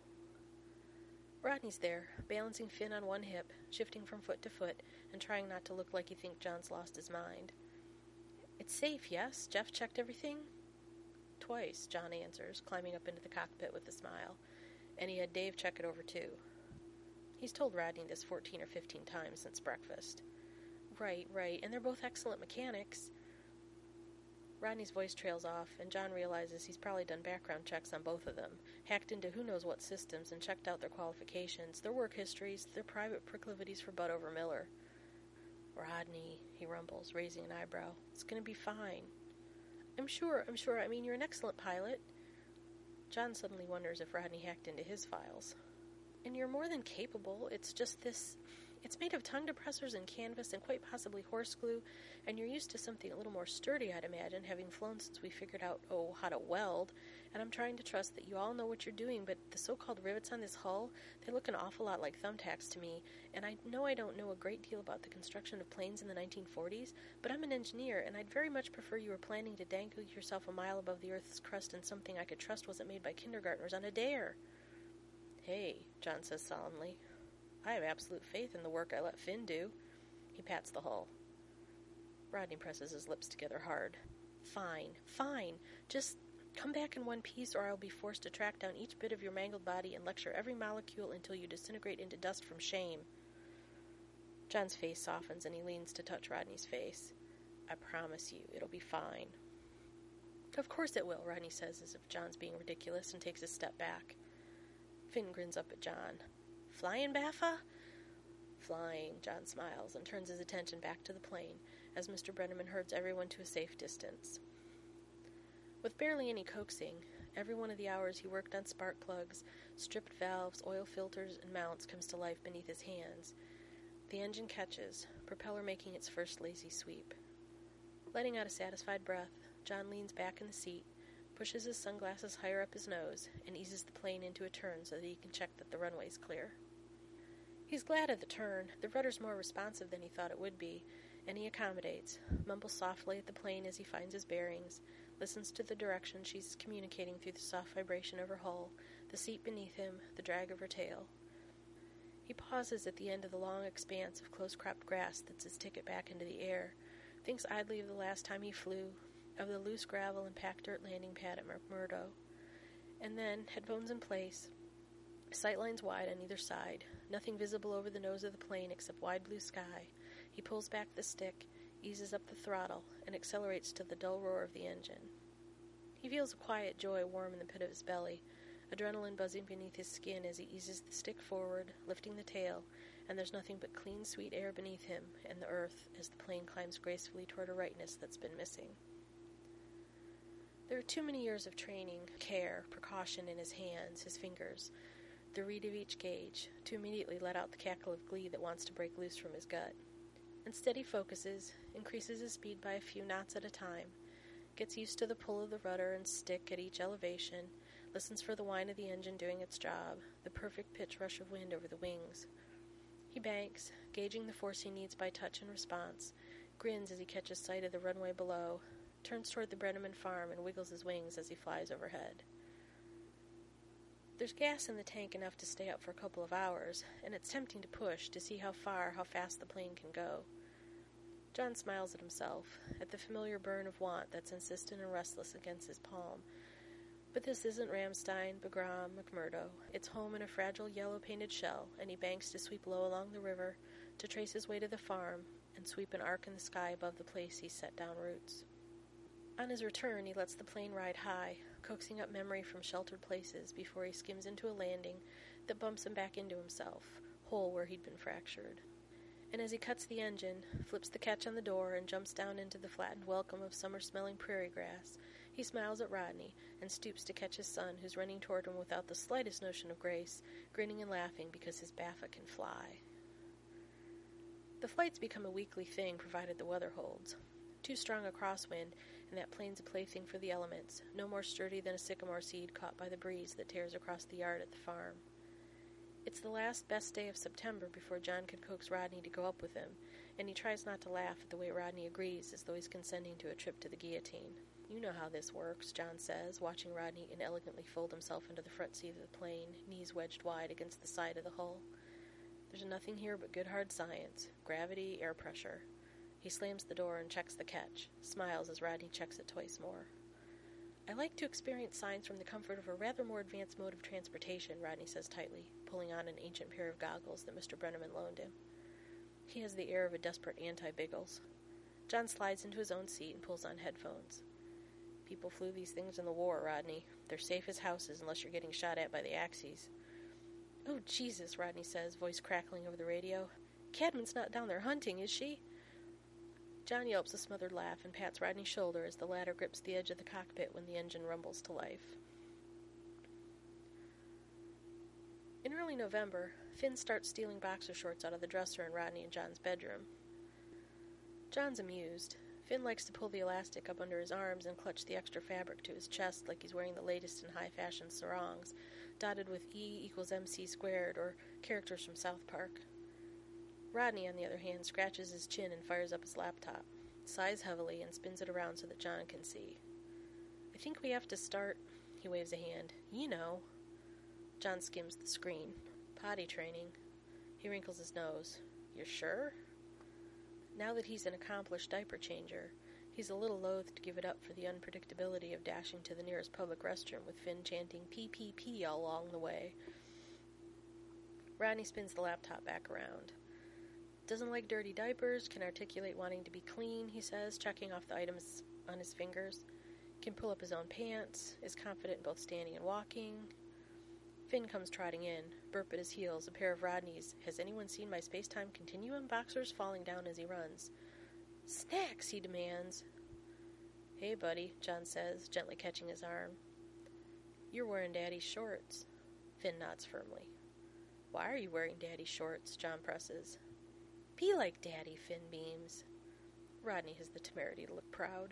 Rodney's there, balancing Finn on one hip, shifting from foot to foot, and trying not to look like he thinks John's lost his mind. It's safe, yes? Jeff checked everything? Twice, John answers, climbing up into the cockpit with a smile, and he had Dave check it over too. He's told Rodney this fourteen or fifteen times since breakfast. Right, right, and they're both excellent mechanics. Rodney's voice trails off, and John realizes he's probably done background checks on both of them, hacked into who knows what systems, and checked out their qualifications, their work histories, their private proclivities for butt over Miller. Rodney, he rumbles, raising an eyebrow. It's going to be fine. I'm sure, I'm sure. I mean, you're an excellent pilot. John suddenly wonders if Rodney hacked into his files. And you're more than capable. It's just this... It's made of tongue depressors and canvas and quite possibly horse glue, and you're used to something a little more sturdy, I'd imagine, having flown since we figured out, oh, how to weld, and I'm trying to trust that you all know what you're doing, but the so-called rivets on this hull, they look an awful lot like thumbtacks to me, and I know I don't know a great deal about the construction of planes in the nineteen forties, but I'm an engineer, and I'd very much prefer you were planning to dangle yourself a mile above the Earth's crust in something I could trust wasn't made by kindergartners on a dare. Hey, John says solemnly. I have absolute faith in the work I let Finn do. He pats the hull. Rodney presses his lips together hard. Fine, fine. Just come back in one piece or I'll be forced to track down each bit of your mangled body and lecture every molecule until you disintegrate into dust from shame. John's face softens and he leans to touch Rodney's face. I promise you, it'll be fine. Of course it will, Rodney says as if John's being ridiculous and takes a step back. Finn grins up at John. Flying, Baffa? Flying, John smiles and turns his attention back to the plane as Mister Brenneman herds everyone to a safe distance. With barely any coaxing, every one of the hours he worked on spark plugs, stripped valves, oil filters, and mounts comes to life beneath his hands. The engine catches, propeller making its first lazy sweep. Letting out a satisfied breath, John leans back in the seat, pushes his sunglasses higher up his nose, and eases the plane into a turn so that he can check that the runway's clear. He's glad of the turn. The rudder's more responsive than he thought it would be, and he accommodates, mumbles softly at the plane as he finds his bearings, listens to the direction she's communicating through the soft vibration of her hull, the seat beneath him, the drag of her tail. He pauses at the end of the long expanse of close-cropped grass that's his ticket back into the air, thinks idly of the last time he flew, of the loose gravel and packed dirt landing pad at McMurdo, and then, headphones in place, sightlines wide on either side, nothing visible over the nose of the plane except wide blue sky, he pulls back the stick, eases up the throttle, and accelerates to the dull roar of the engine. He feels a quiet joy warm in the pit of his belly, adrenaline buzzing beneath his skin as he eases the stick forward, lifting the tail, and there's nothing but clean, sweet air beneath him and the earth as the plane climbs gracefully toward a rightness that's been missing. There are too many years of training, care, precaution in his hands, his fingers, the reed of each gauge, to immediately let out the cackle of glee that wants to break loose from his gut. Instead he focuses, increases his speed by a few knots at a time, gets used to the pull of the rudder and stick at each elevation, listens for the whine of the engine doing its job, the perfect pitch rush of wind over the wings. He banks, gauging the force he needs by touch and response, grins as he catches sight of the runway below, turns toward the Brenneman farm and wiggles his wings as he flies overhead. There's gas in the tank enough to stay up for a couple of hours, and it's tempting to push to see how far, how fast the plane can go. John smiles at himself, at the familiar burn of want that's insistent and restless against his palm. But this isn't Ramstein, Bagram, McMurdo. It's home in a fragile yellow-painted shell, and he banks to sweep low along the river, to trace his way to the farm, and sweep an arc in the sky above the place he's set down roots. On his return, he lets the plane ride high, coaxing up memory from sheltered places before he skims into a landing that bumps him back into himself, whole where he'd been fractured. And as he cuts the engine, flips the catch on the door, and jumps down into the flattened welcome of summer-smelling prairie grass, he smiles at Rodney and stoops to catch his son, who's running toward him without the slightest notion of grace, grinning and laughing because his Baffa can fly. The flights become a weekly thing provided the weather holds. Too strong a crosswind, and that plane's a plaything for the elements, no more sturdy than a sycamore seed caught by the breeze that tears across the yard at the farm. It's the last best day of September before John can coax Rodney to go up with him, and he tries not to laugh at the way Rodney agrees as though he's consenting to a trip to the guillotine. "You know how this works," John says, watching Rodney inelegantly fold himself into the front seat of the plane, knees wedged wide against the side of the hull. "There's nothing here but good hard science. Gravity, air pressure." He slams the door and checks the catch, smiles as Rodney checks it twice more. "I like to experience science from the comfort of a rather more advanced mode of transportation," Rodney says tightly, pulling on an ancient pair of goggles that Mister Brenneman loaned him. He has the air of a desperate anti-Biggles. John slides into his own seat and pulls on headphones. "People flew these things in the war, Rodney. They're safe as houses unless you're getting shot at by the Axis." "Oh, Jesus," Rodney says, voice crackling over the radio. "Cadman's not down there hunting, is she?" John yelps a smothered laugh and pats Rodney's shoulder as the latter grips the edge of the cockpit when the engine rumbles to life. In early November, Finn starts stealing boxer shorts out of the dresser in Rodney and John's bedroom. John's amused. Finn likes to pull the elastic up under his arms and clutch the extra fabric to his chest like he's wearing the latest in high-fashion sarongs, dotted with E equals M C squared or characters from South Park. Rodney, on the other hand, scratches his chin and fires up his laptop, sighs heavily, and spins it around so that John can see. "I think we have to start," he waves a hand. "You know." John skims the screen. "Potty training." He wrinkles his nose. "You're sure?" Now that he's an accomplished diaper changer, he's a little loath to give it up for the unpredictability of dashing to the nearest public restroom with Finn chanting P P P all along the way. Rodney spins the laptop back around. "Doesn't like dirty diapers, can articulate wanting to be clean," he says, checking off the items on his fingers. Can pull up his own pants, is confident in both standing and walking. Finn comes trotting in, burp at his heels, a pair of Rodney's "Has anyone seen my space-time continuum?" boxers falling down as he runs. "Snacks," he demands. "Hey, buddy," John says, gently catching his arm. "You're wearing Daddy's shorts." Finn nods firmly. "Why are you wearing Daddy's shorts?" John presses. "Be like Daddy," Finn beams. Rodney has the temerity to look proud.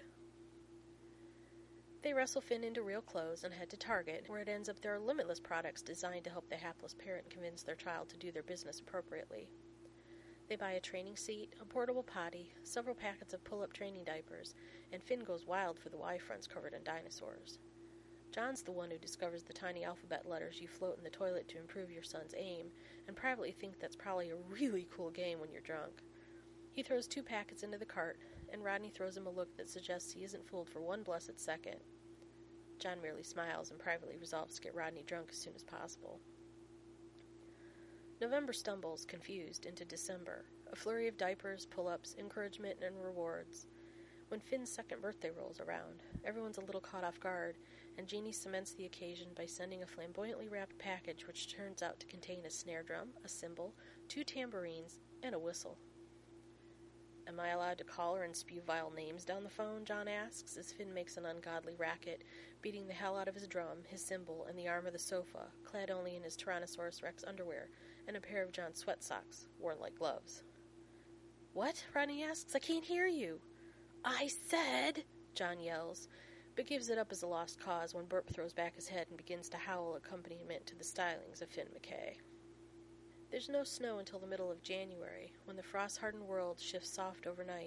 They wrestle Finn into real clothes and head to Target, where it ends up there are limitless products designed to help the hapless parent convince their child to do their business appropriately. They buy a training seat, a portable potty, several packets of pull-up training diapers, and Finn goes wild for the Y-fronts covered in dinosaurs. John's the one who discovers the tiny alphabet letters you float in the toilet to improve your son's aim, and privately think that's probably a really cool game when you're drunk. He throws two packets into the cart, and Rodney throws him a look that suggests he isn't fooled for one blessed second. John merely smiles and privately resolves to get Rodney drunk as soon as possible. November stumbles, confused, into December, a flurry of diapers, pull-ups, encouragement, and rewards. When Finn's second birthday rolls around, everyone's a little caught off guard, and Jeannie cements the occasion by sending a flamboyantly wrapped package which turns out to contain a snare drum, a cymbal, two tambourines, and a whistle. "Am I allowed to call her and spew vile names down the phone?" John asks, as Finn makes an ungodly racket, beating the hell out of his drum, his cymbal, and the arm of the sofa, clad only in his Tyrannosaurus Rex underwear and a pair of John's sweat socks, worn like gloves. "What?" Rodney asks. "I can't hear you." "I said," John yells, but gives it up as a lost cause when Burp throws back his head and begins to howl accompaniment to the stylings of Finn McKay. There's no snow until the middle of January, when the frost-hardened world shifts soft overnight,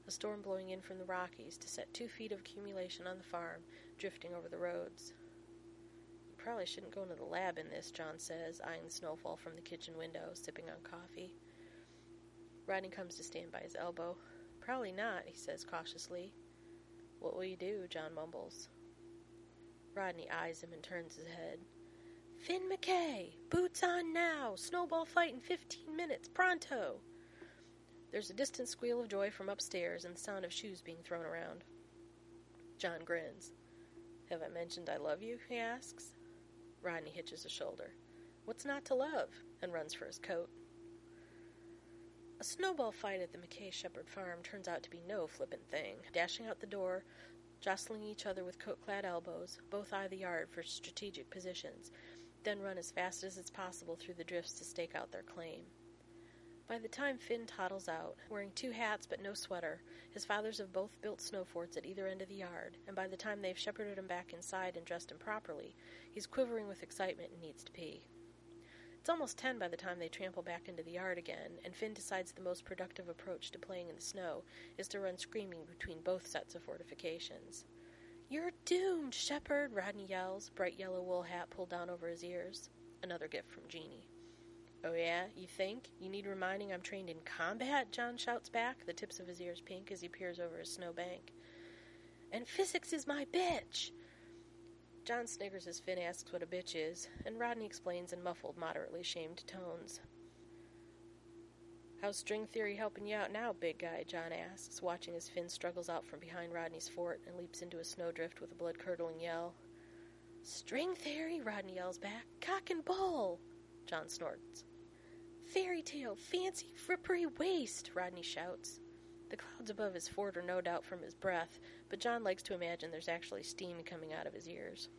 a storm blowing in from the Rockies to set two feet of accumulation on the farm, drifting over the roads. You probably shouldn't go into the lab in this, John says, eyeing the snowfall from the kitchen window, sipping on coffee. Rodney comes to stand by his elbow. Probably not, he says cautiously. What will you do? John mumbles. Rodney eyes him and turns his head. Finn McKay! Boots on now! Snowball fight in fifteen minutes! Pronto! There's a distant squeal of joy from upstairs and the sound of shoes being thrown around. John grins. Have I mentioned I love you? He asks. Rodney hitches a shoulder. What's not to love? And runs for his coat. A snowball fight at the McKay Shepherd farm turns out to be no flippant thing. Dashing out the door, jostling each other with coat-clad elbows, both eye the yard for strategic positions, then run as fast as it's possible through the drifts to stake out their claim. By the time Finn toddles out, wearing two hats but no sweater, his fathers have both built snow forts at either end of the yard, and by the time they've shepherded him back inside and dressed him properly, he's quivering with excitement and needs to pee. It's almost ten by the time they trample back into the yard again, and Finn decides the most productive approach to playing in the snow is to run screaming between both sets of fortifications. You're doomed, Shepherd, Rodney yells, bright yellow wool hat pulled down over his ears. Another gift from Jeannie. Oh yeah, you think? You need reminding I'm trained in combat? John shouts back, the tips of his ears pink as he peers over his snow bank. And physics is my bitch! John sniggers as Finn asks what a bitch is, and Rodney explains in muffled, moderately shamed tones. How's string theory helping you out now, big guy? John asks, watching as Finn struggles out from behind Rodney's fort and leaps into a snowdrift with a blood-curdling yell. String theory? Rodney yells back. Cock and bull! John snorts. Fairy tale, fancy, frippery waste, Rodney shouts. The clouds above his fort are no doubt from his breath, but John likes to imagine there's actually steam coming out of his ears.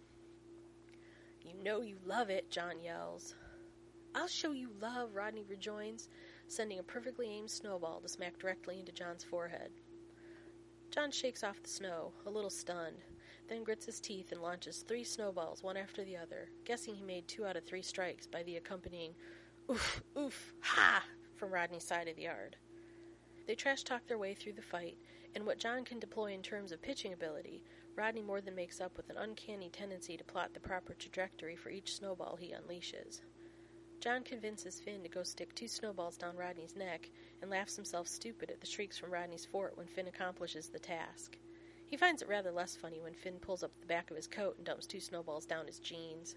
You know you love it, John yells. I'll show you love, Rodney rejoins, sending a perfectly aimed snowball to smack directly into John's forehead. John shakes off the snow, a little stunned, then grits his teeth and launches three snowballs, one after the other, guessing he made two out of three strikes by the accompanying oof, oof, ha! From Rodney's side of the yard. They trash-talk their way through the fight, and what John can deploy in terms of pitching ability, Rodney more than makes up with an uncanny tendency to plot the proper trajectory for each snowball he unleashes. John convinces Finn to go stick two snowballs down Rodney's neck and laughs himself stupid at the shrieks from Rodney's fort when Finn accomplishes the task. He finds it rather less funny when Finn pulls up the back of his coat and dumps two snowballs down his jeans.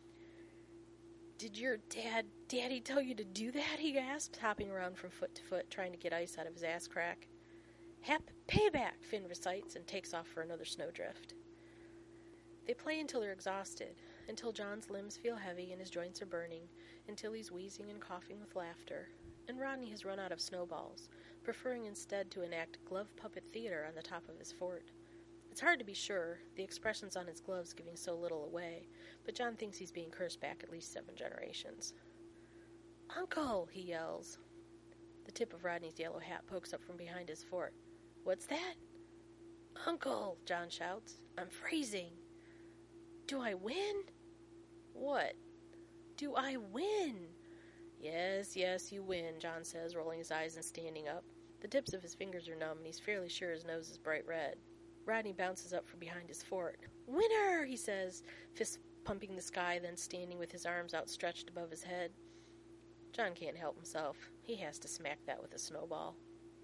Did your dad, daddy tell you to do that? He gasps, hopping around from foot to foot, trying to get ice out of his ass crack. Hap payback, Finn recites and takes off for another snowdrift. They play until they're exhausted, until John's limbs feel heavy and his joints are burning, until he's wheezing and coughing with laughter, and Rodney has run out of snowballs, preferring instead to enact glove puppet theater on the top of his fort. It's hard to be sure, the expressions on his gloves giving so little away, but John thinks he's being cursed back at least seven generations. Uncle, he yells. The tip of Rodney's yellow hat pokes up from behind his fort. What's that? Uncle, John shouts. I'm freezing. Do I win? What? Do I win? Yes, yes, you win, John says, rolling his eyes and standing up. The tips of his fingers are numb, and he's fairly sure his nose is bright red. Rodney bounces up from behind his fort. Winner, he says, fists pumping the sky, then standing with his arms outstretched above his head. John can't help himself. He has to smack that with a snowball.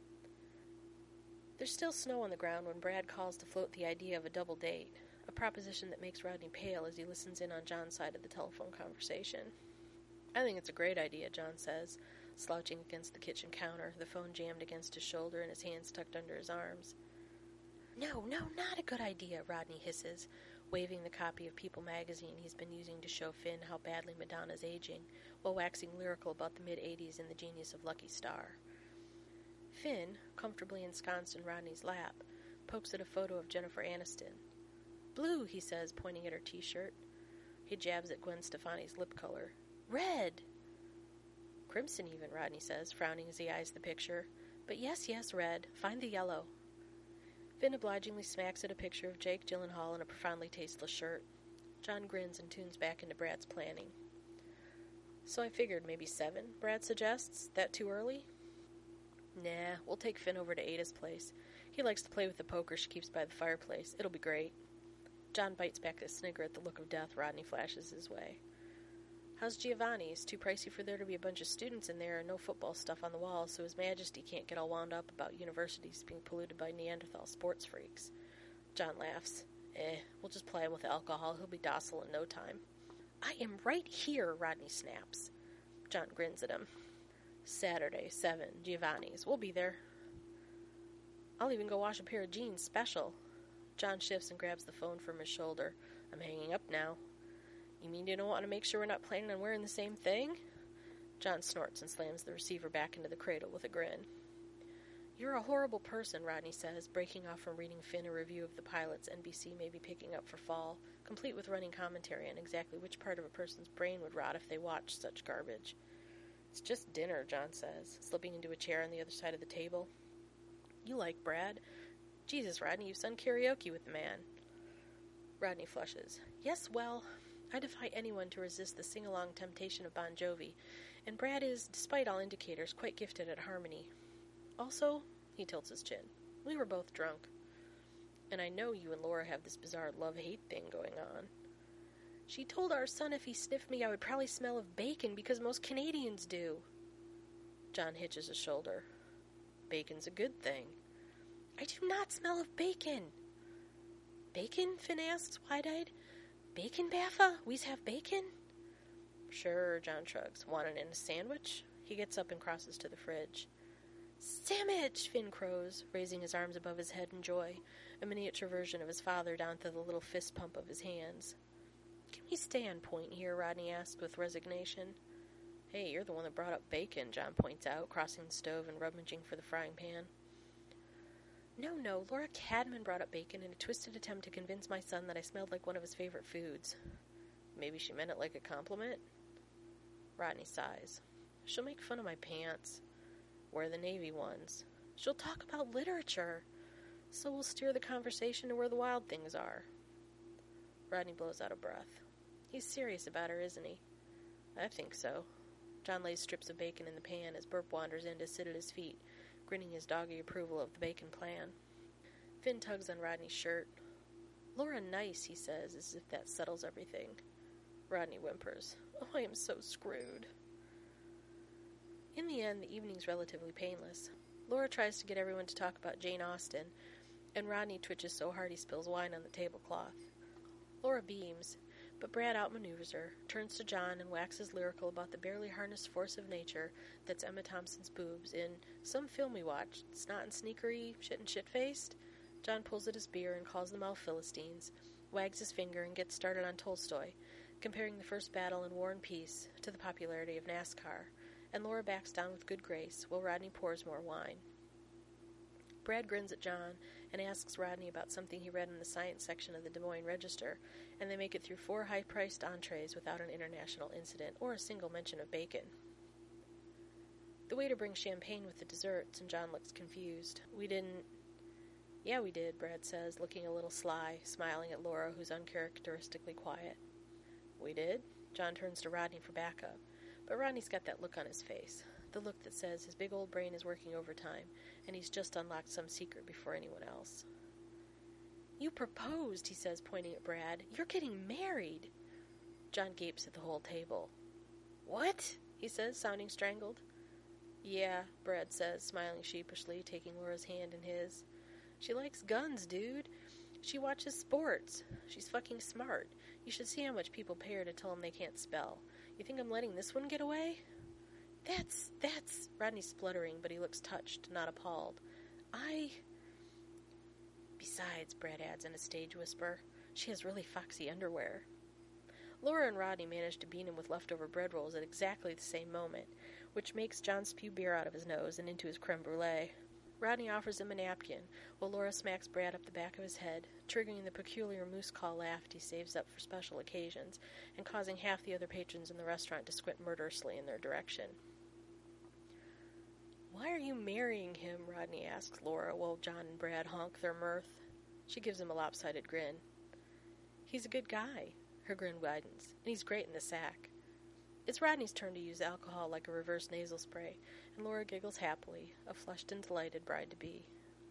There's still snow on the ground when Brad calls to float the idea of a double date, a proposition that makes Rodney pale as he listens in on John's side of the telephone conversation. I think it's a great idea, John says, slouching against the kitchen counter, the phone jammed against his shoulder and his hands tucked under his arms. No, no, not a good idea, Rodney hisses, waving the copy of People magazine he's been using to show Finn how badly Madonna's aging, while waxing lyrical about the mid-eighties and the genius of Lucky Star. Finn, comfortably ensconced in Rodney's lap, pokes at a photo of Jennifer Aniston. Blue, he says, pointing at her t-shirt. He jabs at Gwen Stefani's lip color. Red! Crimson even, Rodney says, frowning as he eyes the picture. But yes, yes, red. Find the yellow. Finn obligingly smacks at a picture of Jake Gyllenhaal in a profoundly tasteless shirt. John grins and tunes back into Brad's planning. So I figured maybe seven, Brad suggests. That too early? Nah, we'll take Finn over to Ada's place. He likes to play with the poker she keeps by the fireplace. It'll be great. John bites back a snigger at the look of death Rodney flashes his way. How's Giovanni's? Too pricey for there to be a bunch of students in there and no football stuff on the walls, so His Majesty can't get all wound up about universities being polluted by Neanderthal sports freaks. John laughs. Eh, we'll just play him with alcohol. He'll be docile in no time. I am right here, Rodney snaps. John grins at him. Saturday, seven, Giovanni's. We'll be there. I'll even go wash a pair of jeans special. John shifts and grabs the phone from his shoulder. I'm hanging up now. You mean you don't want to make sure we're not planning on wearing the same thing? John snorts and slams the receiver back into the cradle with a grin. You're a horrible person, Rodney says, breaking off from reading Finn a review of the pilots N B C may be picking up for fall, complete with running commentary on exactly which part of a person's brain would rot if they watched such garbage. It's just dinner, John says, slipping into a chair on the other side of the table. You like Brad? Jesus, Rodney, you've sung karaoke with the man. Rodney flushes. Yes, well, I defy anyone to resist the sing-along temptation of Bon Jovi, and Brad is, despite all indicators, quite gifted at harmony. Also, he tilts his chin, we were both drunk. And I know you and Laura have this bizarre love-hate thing going on. She told our son if he sniffed me I would probably smell of bacon because most Canadians do. John hitches a shoulder. Bacon's a good thing. I do not smell of bacon. Bacon? Finn asks, wide-eyed. Bacon, Baffa? We's have bacon? Sure, John shrugs. Want it in a sandwich? He gets up and crosses to the fridge. Sandwich! Finn crows, raising his arms above his head in joy, a miniature version of his father down to the little fist pump of his hands. Can we stay on point here? Rodney asked with resignation. Hey, you're the one that brought up bacon, John points out, crossing the stove and rummaging for the frying pan. No, no, Laura Cadman brought up bacon in a twisted attempt to convince my son that I smelled like one of his favorite foods. Maybe she meant it like a compliment? Rodney sighs. She'll make fun of my pants. Wear the navy ones. She'll talk about literature. So we'll steer the conversation to where the wild things are. Rodney blows out a breath. He's serious about her, isn't he? I think so. John lays strips of bacon in the pan as Burp wanders in to sit at his feet, grinning his doggy approval of the bacon plan. Finn tugs on Rodney's shirt. Laura nice, he says, as if that settles everything. Rodney whimpers. Oh, I am so screwed. In the end, the evening's relatively painless. Laura tries to get everyone to talk about Jane Austen, and Rodney twitches so hard he spills wine on the tablecloth. Laura beams, but Brad outmaneuvers her, turns to John and waxes lyrical about the barely harnessed force of nature that's Emma Thompson's boobs in some film we watched, snot and sneakery, shit and shit-faced. John pulls at his beer and calls them all Philistines, wags his finger and gets started on Tolstoy, comparing the first battle in War and Peace to the popularity of NASCAR, and Laura backs down with good grace while Rodney pours more wine. Brad grins at John and asks Rodney about something he read in the science section of the Des Moines Register, and they make it through four high-priced entrees without an international incident or a single mention of bacon. The waiter brings champagne with the desserts, and John looks confused. We didn't... Yeah, we did, Brad says, looking a little sly, smiling at Laura, who's uncharacteristically quiet. We did? John turns to Rodney for backup, but Rodney's got that look on his face. The look that says his big old brain is working overtime, and he's just unlocked some secret before anyone else. You proposed, he says, pointing at Brad. You're getting married. John gapes at the whole table. What? He says, sounding strangled. Yeah, Brad says, smiling sheepishly, taking Laura's hand in his. She likes guns, dude. She watches sports. She's fucking smart. You should see how much people pay her to tell them they can't spell. You think I'm letting this one get away? That's, that's... Rodney's spluttering, but he looks touched, not appalled. I... Besides, Brad adds in a stage whisper, she has really foxy underwear. Laura and Rodney manage to beat him with leftover bread rolls at exactly the same moment, which makes John spew beer out of his nose and into his creme brulee. Rodney offers him a napkin, while Laura smacks Brad up the back of his head, triggering the peculiar moose call laugh he saves up for special occasions, and causing half the other patrons in the restaurant to squint murderously in their direction. Why are you marrying him? Rodney asks Laura, while John and Brad honk their mirth. She gives him a lopsided grin. He's a good guy, her grin widens, and he's great in the sack. It's Rodney's turn to use alcohol like a reverse nasal spray, and Laura giggles happily, a flushed and delighted bride-to-be.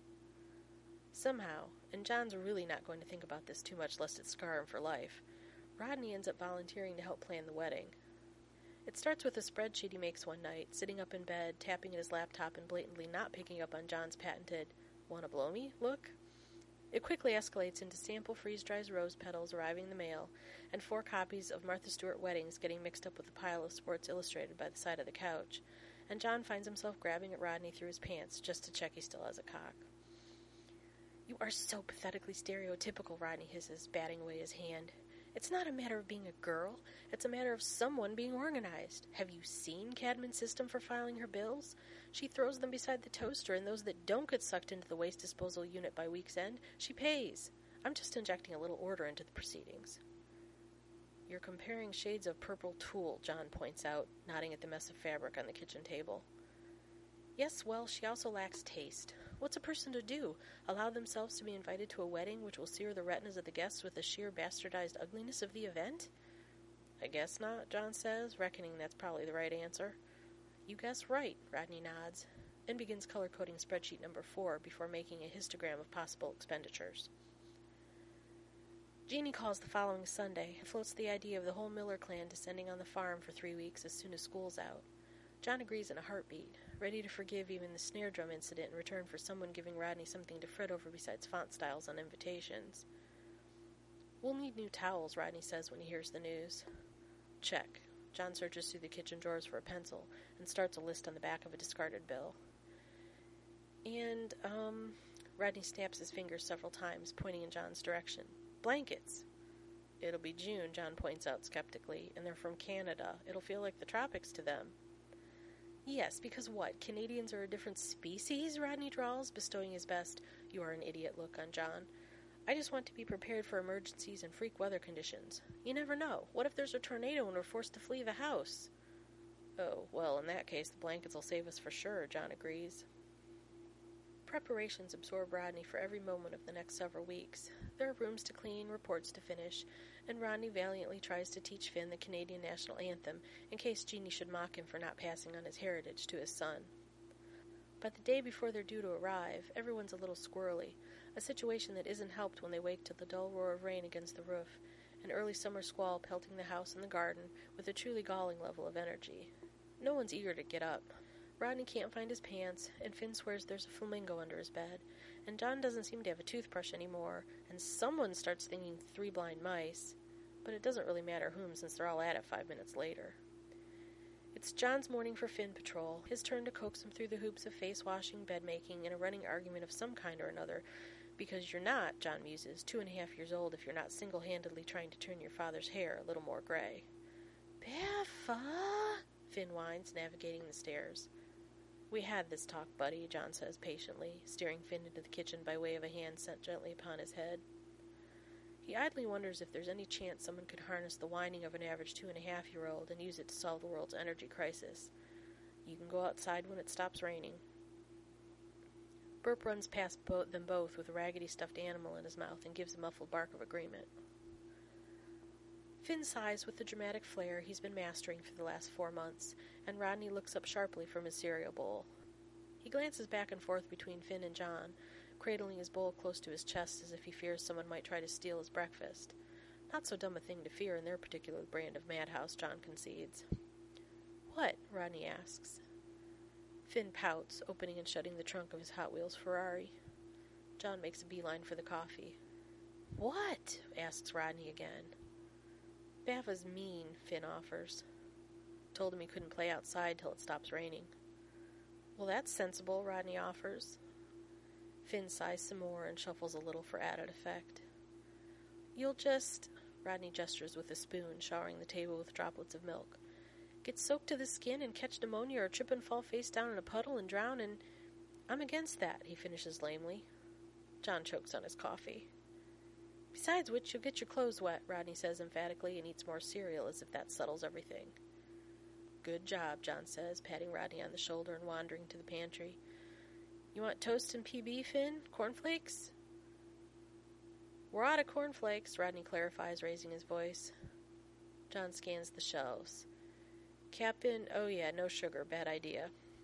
Somehow, and John's really not going to think about this too much lest it scar him for life, Rodney ends up volunteering to help plan the wedding. It starts with a spreadsheet he makes one night, sitting up in bed, tapping at his laptop and blatantly not picking up on John's patented, "Wanna blow me?" look. It quickly escalates into sample freeze-dried rose petals arriving in the mail, and four copies of Martha Stewart Weddings getting mixed up with a pile of Sports Illustrated by the side of the couch, and John finds himself grabbing at Rodney through his pants just to check he still has a cock. "You are so pathetically stereotypical," Rodney hisses, batting away his hand. "It's not a matter of being a girl. It's a matter of someone being organized. Have you seen Cadman's system for filing her bills? She throws them beside the toaster, and those that don't get sucked into the waste disposal unit by week's end, she pays. I'm just injecting a little order into the proceedings." "You're comparing shades of purple tulle," John points out, nodding at the mess of fabric on the kitchen table. "Yes, well, she also lacks taste. What's a person to do? Allow themselves to be invited to a wedding which will sear the retinas of the guests with the sheer bastardized ugliness of the event?" "I guess not," John says, reckoning that's probably the right answer. "You guess right," Rodney nods, and begins color-coding spreadsheet number four before making a histogram of possible expenditures. Jeannie calls the following Sunday and floats the idea of the whole Miller clan descending on the farm for three weeks as soon as school's out. John agrees in a heartbeat, ready to forgive even the snare drum incident in return for someone giving Rodney something to fret over besides font styles on invitations. "We'll need new towels," Rodney says when he hears the news. Check. John searches through the kitchen drawers for a pencil and starts a list on the back of a discarded bill. And, um, Rodney snaps his fingers several times, pointing in John's direction. "Blankets." "It'll be June," John points out skeptically, "and they're from Canada. It'll feel like the tropics to them." "Yes, because what, Canadians are a different species?" Rodney drawls, bestowing his best "you are an idiot" look on John. "I just want to be prepared for emergencies and freak weather conditions. You never know. What if there's a tornado and we're forced to flee the house?" "Oh, well, in that case, the blankets will save us for sure," John agrees. Preparations absorb Rodney for every moment of the next several weeks. There are rooms to clean, reports to finish, and Rodney valiantly tries to teach Finn the Canadian national anthem in case Jeannie should mock him for not passing on his heritage to his son. But the day before they're due to arrive, everyone's a little squirrely, a situation that isn't helped when they wake to the dull roar of rain against the roof, an early summer squall pelting the house and the garden with a truly galling level of energy. No one's eager to get up. Rodney can't find his pants, and Finn swears there's a flamingo under his bed, and John doesn't seem to have a toothbrush anymore, and someone starts thinking three blind mice, but it doesn't really matter whom since they're all at it five minutes later. It's John's morning for Finn patrol, his turn to coax him through the hoops of face-washing, bed-making, and a running argument of some kind or another, because you're not, John muses, two and a half years old if you're not single-handedly trying to turn your father's hair a little more gray. "Baffa," Finn whines, navigating the stairs. "We had this talk, buddy," John says patiently, steering Finn into the kitchen by way of a hand sent gently upon his head. He idly wonders if there's any chance someone could harness the whining of an average two-and-a-half-year-old and use it to solve the world's energy crisis. You can go outside when it stops raining. Burp runs past bo- them both with a raggedy stuffed animal in his mouth and gives a muffled bark of agreement. Finn sighs with the dramatic flair he's been mastering for the last four months, and Rodney looks up sharply from his cereal bowl. He glances back and forth between Finn and John, cradling his bowl close to his chest as if he fears someone might try to steal his breakfast. Not so dumb a thing to fear in their particular brand of madhouse, John concedes. "What?" Rodney asks. Finn pouts, opening and shutting the trunk of his Hot Wheels Ferrari. John makes a beeline for the coffee. "What?" asks Rodney again. "Baffa's mean," Finn offers. "Told him he couldn't play outside till it stops raining." "Well, that's sensible," Rodney offers. Finn sighs some more and shuffles a little for added effect. "You'll just," Rodney gestures with a spoon, showering the table with droplets of milk, "get soaked to the skin and catch pneumonia or trip and fall face down in a puddle and drown and... I'm against that," he finishes lamely. John chokes on his coffee. "Besides which, you'll get your clothes wet," Rodney says emphatically and eats more cereal as if that settles everything. "Good job," John says, patting Rodney on the shoulder and wandering to the pantry. "You want toast and P B, Finn? Cornflakes?" "We're out of cornflakes," Rodney clarifies, raising his voice. John scans the shelves. Cap'n, oh yeah, no sugar, bad idea.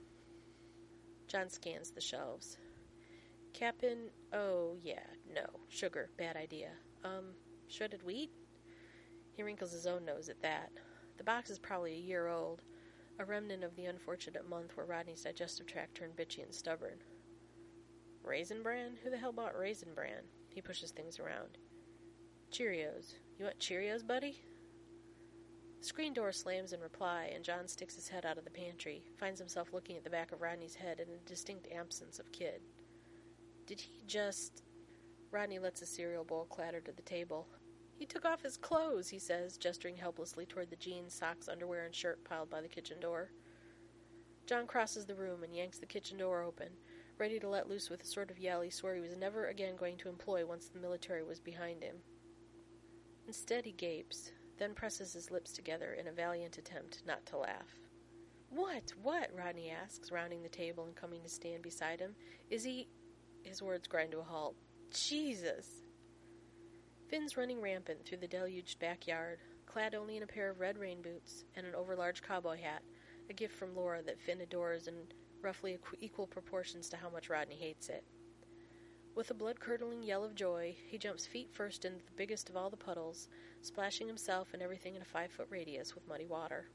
John scans the shelves. Cap'n, oh yeah, no, sugar, bad idea. Um, shredded wheat? He wrinkles his own nose at that. The box is probably a year old, a remnant of the unfortunate month where Rodney's digestive tract turned bitchy and stubborn. Raisin Bran? Who the hell bought Raisin Bran? He pushes things around. Cheerios. You want Cheerios, buddy? The screen door slams in reply, and John sticks his head out of the pantry, finds himself looking at the back of Rodney's head in a distinct absence of kid. Did he just... Rodney lets a cereal bowl clatter to the table. He took off his clothes, he says, gesturing helplessly toward the jeans, socks, underwear, and shirt piled by the kitchen door. John crosses the room and yanks the kitchen door open, ready to let loose with a sort of yell he swore he was never again going to employ once the military was behind him. Instead, he gapes, then presses his lips together in a valiant attempt not to laugh. What? What? Rodney asks, rounding the table and coming to stand beside him. Is he... His words grind to a halt. Jesus! Finn's running rampant through the deluged backyard, clad only in a pair of red rain boots and an overlarge cowboy hat, a gift from Laura that Finn adores in roughly equal proportions to how much Rodney hates it. With a blood-curdling yell of joy, he jumps feet first into the biggest of all the puddles, splashing himself and everything in a five-foot radius with muddy water.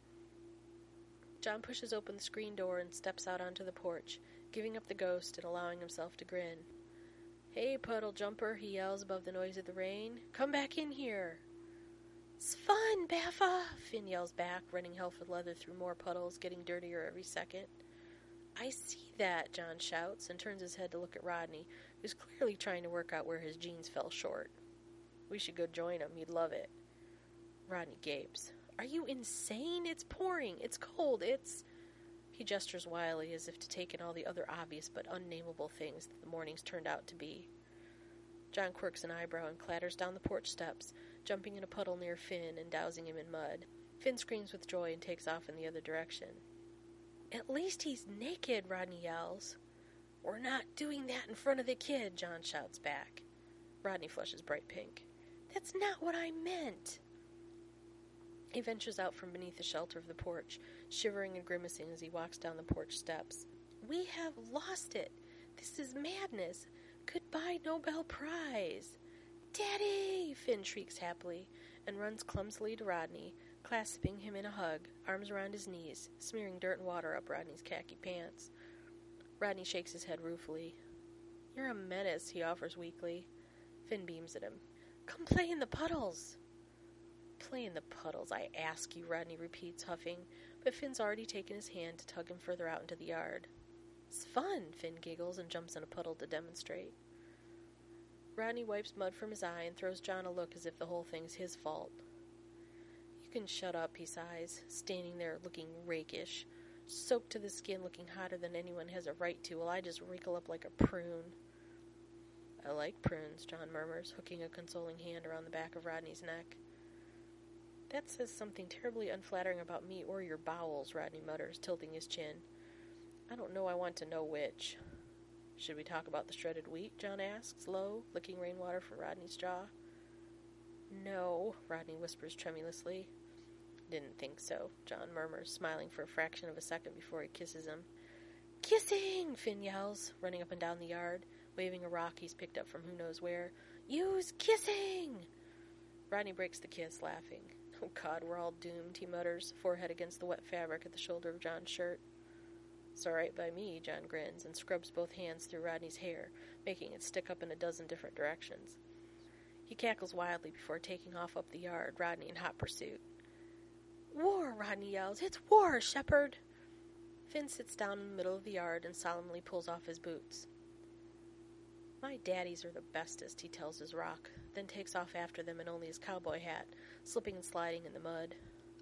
John pushes open the screen door and steps out onto the porch, giving up the ghost and allowing himself to grin. Hey, puddle jumper, he yells above the noise of the rain. Come back in here. It's fun, Baffa, Finn yells back, running hell for leather through more puddles, getting dirtier every second. I see that, John shouts, and turns his head to look at Rodney, who's clearly trying to work out where his jeans fell short. We should go join him, he'd love it. Rodney gapes. Are you insane? It's pouring, it's cold, it's... He gestures wildly as if to take in all the other obvious but unnameable things that the morning's turned out to be. John quirks an eyebrow and clatters down the porch steps, jumping in a puddle near Finn and dousing him in mud. Finn screams with joy and takes off in the other direction. At least he's naked, Rodney yells. We're not doing that in front of the kid, John shouts back. Rodney flushes bright pink. That's not what I meant. He ventures out from beneath the shelter of the porch, shivering and grimacing as he walks down the porch steps. We have lost it. This is madness. Goodbye, Nobel Prize. Daddy! Finn shrieks happily and runs clumsily to Rodney, clasping him in a hug, arms around his knees, smearing dirt and water up Rodney's khaki pants. Rodney shakes his head ruefully. You're a menace, he offers weakly. Finn beams at him. Come play in the puddles. Play in the puddles, I ask you, Rodney repeats, huffing, but Finn's already taken his hand to tug him further out into the yard. It's fun, Finn giggles and jumps in a puddle to demonstrate. Rodney wipes mud from his eye and throws John a look as if the whole thing's his fault. You can shut up, he sighs, standing there looking rakish, soaked to the skin, looking hotter than anyone has a right to, while I just wrinkle up like a prune. I like prunes, John murmurs, hooking a consoling hand around the back of Rodney's neck. That says something terribly unflattering about me or your bowels, Rodney mutters, tilting his chin. I don't know I want to know which. Should we talk about the shredded wheat? John asks, low, licking rainwater from Rodney's jaw. No, Rodney whispers tremulously. Didn't think so, John murmurs, smiling for a fraction of a second before he kisses him. Kissing! Finn yells, running up and down the yard, waving a rock he's picked up from who knows where. Use kissing! Rodney breaks the kiss, laughing. Oh God, we're all doomed, he mutters, forehead against the wet fabric at the shoulder of John's shirt. It's all right by me, John grins, and scrubs both hands through Rodney's hair, making it stick up in a dozen different directions. He cackles wildly before taking off up the yard, Rodney in hot pursuit. War, Rodney yells. It's war, Shepherd! Finn sits down in the middle of the yard and solemnly pulls off his boots. My daddies are the bestest, he tells his rock, then takes off after them in only his cowboy hat, slipping and sliding in the mud.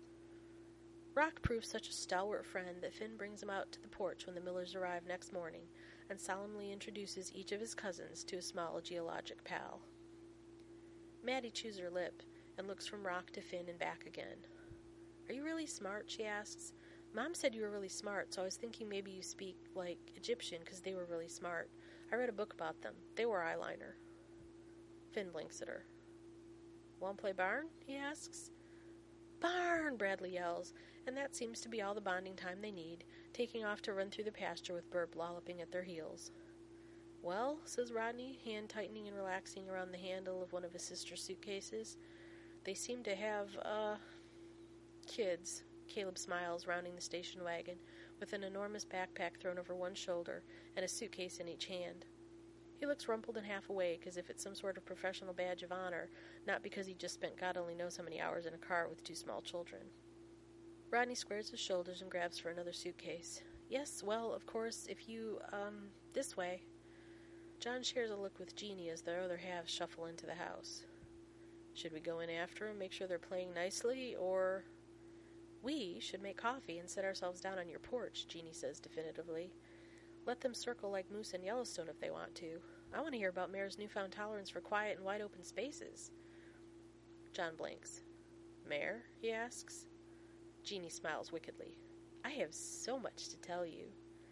Rock proves such a stalwart friend that Finn brings him out to the porch when the Millers arrive next morning and solemnly introduces each of his cousins to a small geologic pal. Maddie chews her lip and looks from Rock to Finn and back again. Are you really smart? She asks. Mom said you were really smart, so I was thinking maybe you speak, like, Egyptian because they were really smart. I read a book about them. They wore eyeliner. Finn blinks at her. Want to play barn? He asks. "Barn!" Bradley yells, and that seems to be all the bonding time they need, taking off to run through the pasture with Burp lolloping at their heels. "Well," says Rodney, hand tightening and relaxing around the handle of one of his sister's suitcases. "They seem to have, uh, kids." Caleb smiles, rounding the station wagon, with an enormous backpack thrown over one shoulder and a suitcase in each hand. He looks rumpled and half awake, as if it's some sort of professional badge of honor, not because he just spent God only knows how many hours in a car with two small children. Rodney squares his shoulders and grabs for another suitcase. "Yes, well, of course, if you, um, this way." John shares a look with Jeannie as their other halves shuffle into the house. "Should we go in after 'em, make sure they're playing nicely, or—" "We should make coffee and sit ourselves down on your porch," Jeannie says definitively. "Let them circle like moose in Yellowstone if they want to. I want to hear about Mare's newfound tolerance for quiet and wide-open spaces." John blinks. "Mare?" he asks. Jeannie smiles wickedly. "I have so much to tell you."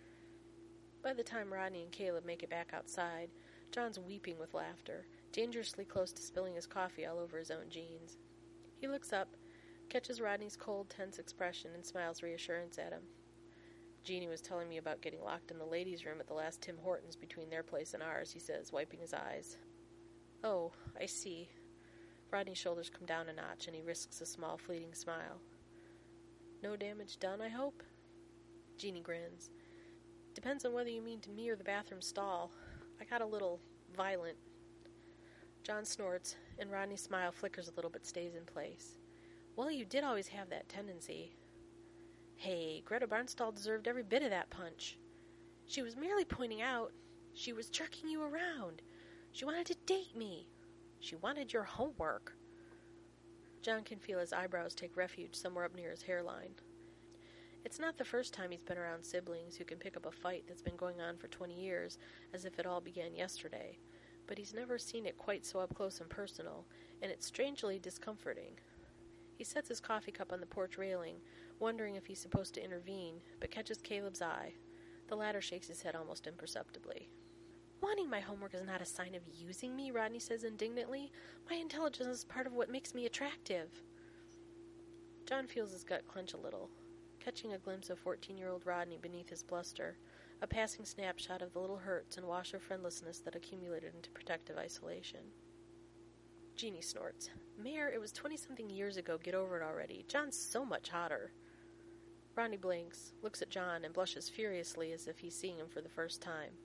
By the time Rodney and Caleb make it back outside, John's weeping with laughter, dangerously close to spilling his coffee all over his own jeans. He looks up, catches Rodney's cold, tense expression, and smiles reassurance at him. "Jeannie was telling me about getting locked in the ladies' room at the last Tim Hortons between their place and ours," he says, wiping his eyes. "Oh, I see." Rodney's shoulders come down a notch, and he risks a small, fleeting smile. "No damage done, I hope?" Jeannie grins. "Depends on whether you mean to me or the bathroom stall. I got a little violent." John snorts, and Rodney's smile flickers a little but stays in place. "Well, you did always have that tendency." "Hey, Greta Barnstall deserved every bit of that punch. She was merely pointing out she was jerking you around. She wanted to date me. She wanted your homework." John can feel his eyebrows take refuge somewhere up near his hairline. It's not the first time he's been around siblings who can pick up a fight that's been going on for twenty years as if it all began yesterday, but he's never seen it quite so up close and personal, and it's strangely discomforting. He sets his coffee cup on the porch railing, wondering if he's supposed to intervene, but catches Caleb's eye. The latter shakes his head almost imperceptibly. "Wanting my homework is not a sign of using me," Rodney says indignantly. "My intelligence is part of what makes me attractive." John feels his gut clench a little, catching a glimpse of fourteen-year-old Rodney beneath his bluster, a passing snapshot of the little hurts and wash of friendlessness that accumulated into protective isolation. Jeannie snorts. "Mare, it was twenty-something years ago. Get over it already. John's so much hotter." Rodney blinks, looks at John, and blushes furiously as if he's seeing him for the first time.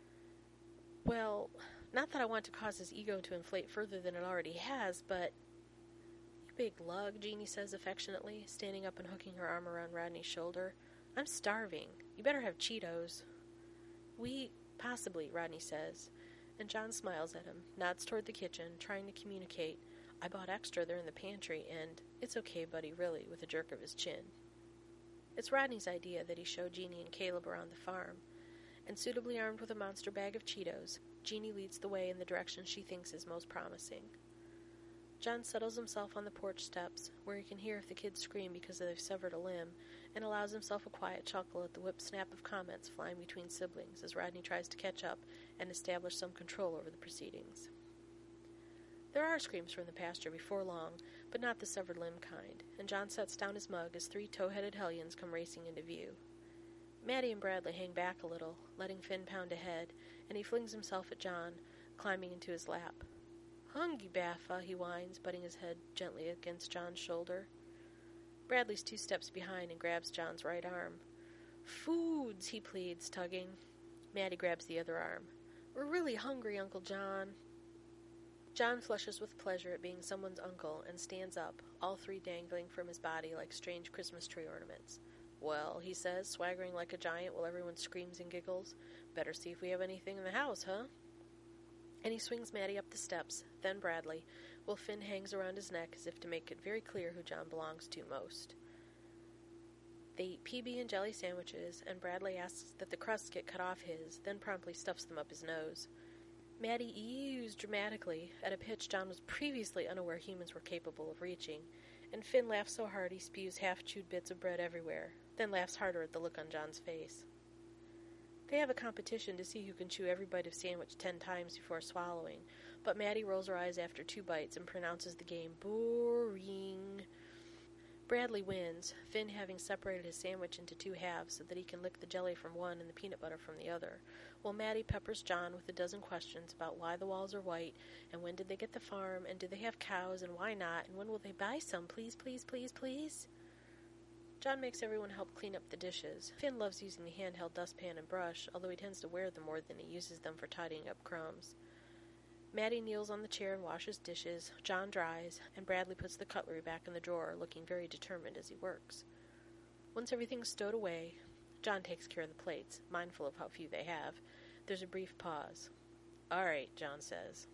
"Well, not that I want to cause his ego to inflate further than it already has, but—" "You big lug," Jeannie says affectionately, standing up and hooking her arm around Rodney's shoulder. "I'm starving. You better have Cheetos." "We, possibly," Rodney says, and John smiles at him, nods toward the kitchen, trying to communicate, "I bought extra, they're in the pantry," and "It's okay, buddy, really," with a jerk of his chin. It's Rodney's idea that he show Jeannie and Caleb around the farm, and suitably armed with a monster bag of Cheetos, Jeannie leads the way in the direction she thinks is most promising. John settles himself on the porch steps, where he can hear if the kids scream because they've severed a limb, and allows himself a quiet chuckle at the whip-snap of comments flying between siblings as Rodney tries to catch up and establish some control over the proceedings. There are screams from the pasture before long, but not the severed limb kind, and John sets down his mug as three tow-headed hellions come racing into view. Maddie and Bradley hang back a little, letting Finn pound ahead, and he flings himself at John, climbing into his lap. "Hungry, Baffa," he whines, butting his head gently against John's shoulder. Bradley's two steps behind and grabs John's right arm. "Foods," he pleads, tugging. Maddie grabs the other arm. "We're really hungry, Uncle John." John flushes with pleasure at being someone's uncle and stands up, all three dangling from his body like strange Christmas tree ornaments. "Well," he says, swaggering like a giant while everyone screams and giggles, "better see if we have anything in the house, huh?" And he swings Maddie up the steps, then Bradley, while Finn hangs around his neck as if to make it very clear who John belongs to most. They eat P B and jelly sandwiches, and Bradley asks that the crusts get cut off his, then promptly stuffs them up his nose. Maddie eews dramatically, at a pitch John was previously unaware humans were capable of reaching, and Finn laughs so hard he spews half-chewed bits of bread everywhere, then laughs harder at the look on John's face. They have a competition to see who can chew every bite of sandwich ten times before swallowing, but Maddie rolls her eyes after two bites and pronounces the game boring. Bradley wins, Finn having separated his sandwich into two halves so that he can lick the jelly from one and the peanut butter from the other, while Maddie peppers John with a dozen questions about why the walls are white, and when did they get the farm, and do they have cows, and why not, and when will they buy some, please, please, please, please? John makes everyone help clean up the dishes. Finn loves using the handheld dustpan and brush, although he tends to wear them more than he uses them for tidying up crumbs. Maddie kneels on the chair and washes dishes, John dries, and Bradley puts the cutlery back in the drawer, looking very determined as he works. Once everything's stowed away, John takes care of the plates, mindful of how few they have. There's a brief pause. "All right," John says.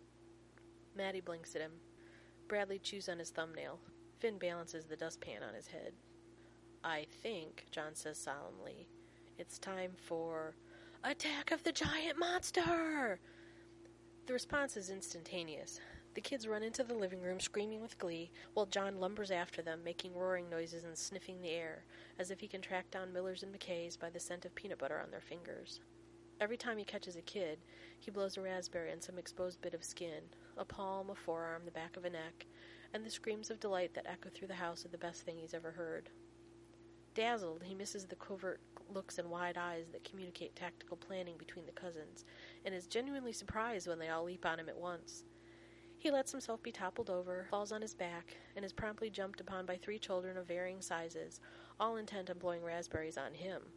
Maddie blinks at him. Bradley chews on his thumbnail. Finn balances the dustpan on his head. "I think," John says solemnly, "it's time for Attack of the Giant Monster!" The response is instantaneous. The kids run into the living room screaming with glee, while John lumbers after them, making roaring noises and sniffing the air, as if he can track down Millers and McKays by the scent of peanut butter on their fingers. Every time he catches a kid, he blows a raspberry on some exposed bit of skin, a palm, a forearm, the back of a neck, and the screams of delight that echo through the house are the best thing he's ever heard. Dazzled, he misses the covert looks and wide eyes that communicate tactical planning between the cousins, and is genuinely surprised when they all leap on him at once. He lets himself be toppled over, falls on his back, and is promptly jumped upon by three children of varying sizes, all intent on blowing raspberries on him.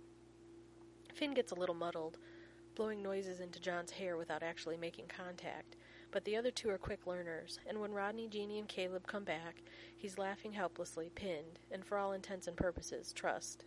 Finn gets a little muddled, blowing noises into John's hair without actually making contact, but the other two are quick learners, and when Rodney, Jeannie, and Caleb come back, he's laughing helplessly, pinned, and for all intents and purposes, trussed.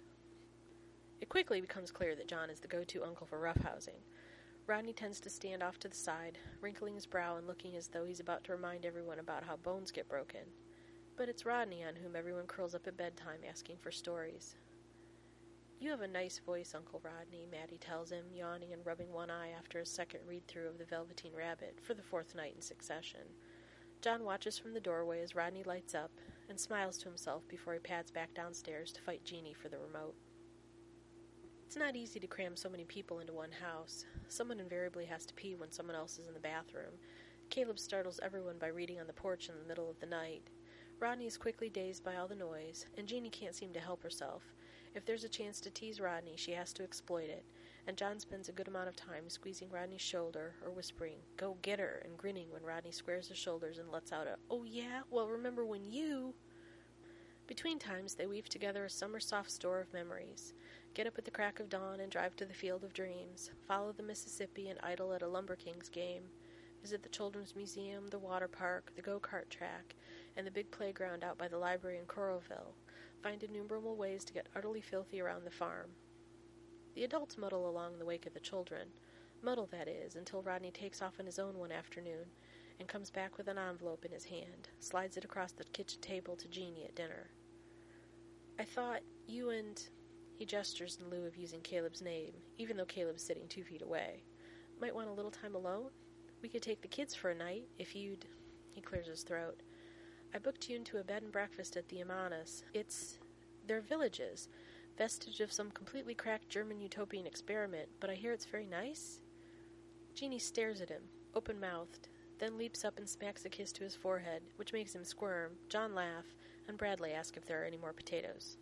It quickly becomes clear that John is the go-to uncle for roughhousing. Rodney tends to stand off to the side, wrinkling his brow and looking as though he's about to remind everyone about how bones get broken. But it's Rodney on whom everyone curls up at bedtime asking for stories. "You have a nice voice, Uncle Rodney," Maddie tells him, yawning and rubbing one eye after his second read-through of The Velveteen Rabbit for the fourth night in succession. John watches from the doorway as Rodney lights up and smiles to himself before he pads back downstairs to fight Jeannie for the remote. It's not easy to cram so many people into one house. Someone invariably has to pee when someone else is in the bathroom. Caleb startles everyone by reading on the porch in the middle of the night. Rodney is quickly dazed by all the noise, and Jeannie can't seem to help herself. If there's a chance to tease Rodney, she has to exploit it, and John spends a good amount of time squeezing Rodney's shoulder or whispering, "Go get her," and grinning when Rodney squares his shoulders and lets out a, "Oh yeah? Well, remember when you..." Between times, they weave together a summer-soft store of memories. Get up at the crack of dawn and drive to the Field of Dreams, follow the Mississippi and idle at a Lumber Kings game, visit the Children's Museum, the water park, the go-kart track, and the big playground out by the library in Coralville, find innumerable ways to get utterly filthy around the farm. The adults muddle along in the wake of the children, muddle, that is, until Rodney takes off on his own one afternoon and comes back with an envelope in his hand, slides it across the kitchen table to Jeannie at dinner. "I thought you and..." He gestures in lieu of using Caleb's name, even though Caleb's sitting two feet away. "Might want a little time alone? We could take the kids for a night, if you'd..." He clears his throat. "I booked you into a bed and breakfast at the Imanas. It's... they're villages, vestige of some completely cracked German utopian experiment, but I hear it's very nice?" Jeannie stares at him, open-mouthed, then leaps up and smacks a kiss to his forehead, which makes him squirm, John laugh, and Bradley ask if there are any more potatoes.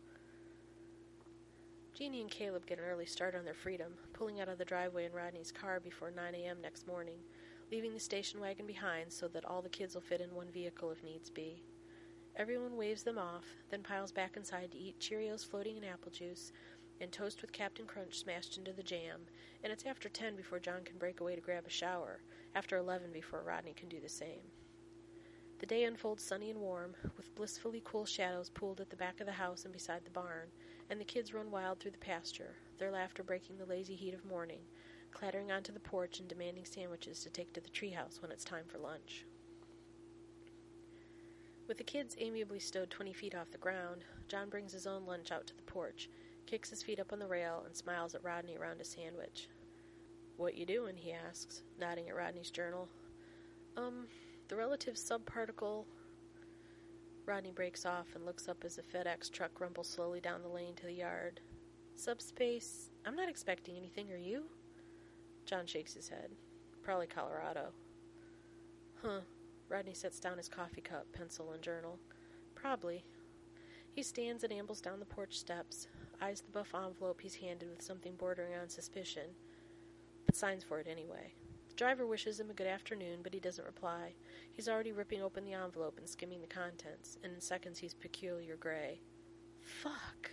Jeannie and Caleb get an early start on their freedom, pulling out of the driveway in Rodney's car before nine a.m. next morning, leaving the station wagon behind so that all the kids will fit in one vehicle if needs be. Everyone waves them off, then piles back inside to eat Cheerios floating in apple juice and toast with Captain Crunch smashed into the jam, and it's after ten before John can break away to grab a shower, after eleven before Rodney can do the same. The day unfolds sunny and warm, with blissfully cool shadows pooled at the back of the house and beside the barn, and the kids run wild through the pasture, their laughter breaking the lazy heat of morning, clattering onto the porch and demanding sandwiches to take to the treehouse when it's time for lunch. With the kids amiably stowed twenty feet off the ground, John brings his own lunch out to the porch, kicks his feet up on the rail, and smiles at Rodney around his sandwich. "What you doing?" he asks, nodding at Rodney's journal. Um... The relative subparticle..." Rodney breaks off and looks up as a FedEx truck rumbles slowly down the lane to the yard. "Subspace... I'm not expecting anything, are you?" John shakes his head. "Probably Colorado." "Huh." Rodney sets down his coffee cup, pencil, and journal. "Probably. He stands and ambles down the porch steps, eyes the buff envelope he's handed with something bordering on suspicion, but signs for it anyway. The driver wishes him a good afternoon, but he doesn't reply. He's already ripping open the envelope and skimming the contents, and in seconds he's peculiar gray. Fuck!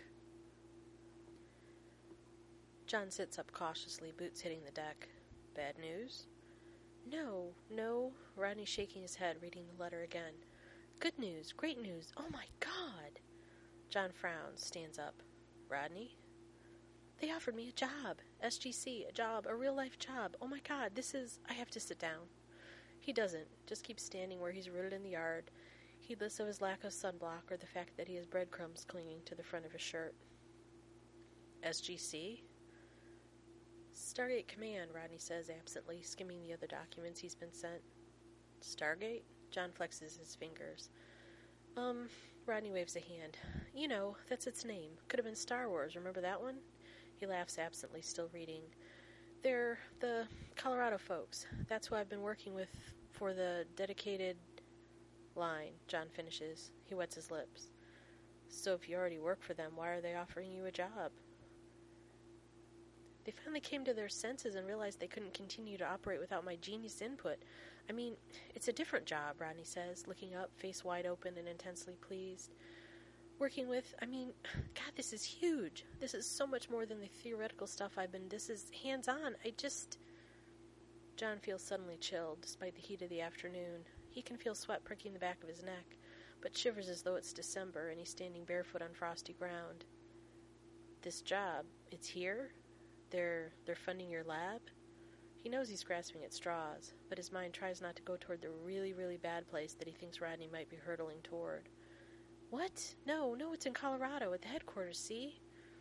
John sits up cautiously, boots hitting the deck. Bad news? No, no. Rodney's shaking his head, reading the letter again. Good news, great news, oh my God! John frowns, stands up. Rodney? They offered me a job. S G C, a job, a real-life job. Oh my God, this is... I have to sit down. He doesn't, just keeps standing where he's rooted in the yard, heedless of his lack of sunblock or the fact that he has breadcrumbs clinging to the front of his shirt. S G C? Stargate Command, Rodney says absently, skimming the other documents he's been sent. Stargate? John flexes his fingers. Um, Rodney waves a hand. You know, that's its name. Could have been Star Wars, remember that one? He laughs absently, still reading. They're the Colorado folks. That's who I've been working with for the dedicated line, John finishes. He wets his lips. So if you already work for them, why are they offering you a job? They finally came to their senses and realized they couldn't continue to operate without my genius input. I mean, it's a different job, Rodney says, looking up, face wide open and intensely pleased. Working with, I mean, God, this is huge. This is so much more than the theoretical stuff I've been, this is hands-on. I just... John feels suddenly chilled, despite the heat of the afternoon. He can feel sweat pricking the back of his neck, but shivers as though it's December and he's standing barefoot on frosty ground. This job, it's here? They're, they're funding your lab? He knows he's grasping at straws, but his mind tries not to go toward the really, really bad place that he thinks Rodney might be hurtling toward. What? No, no, it's in Colorado, at the headquarters, see?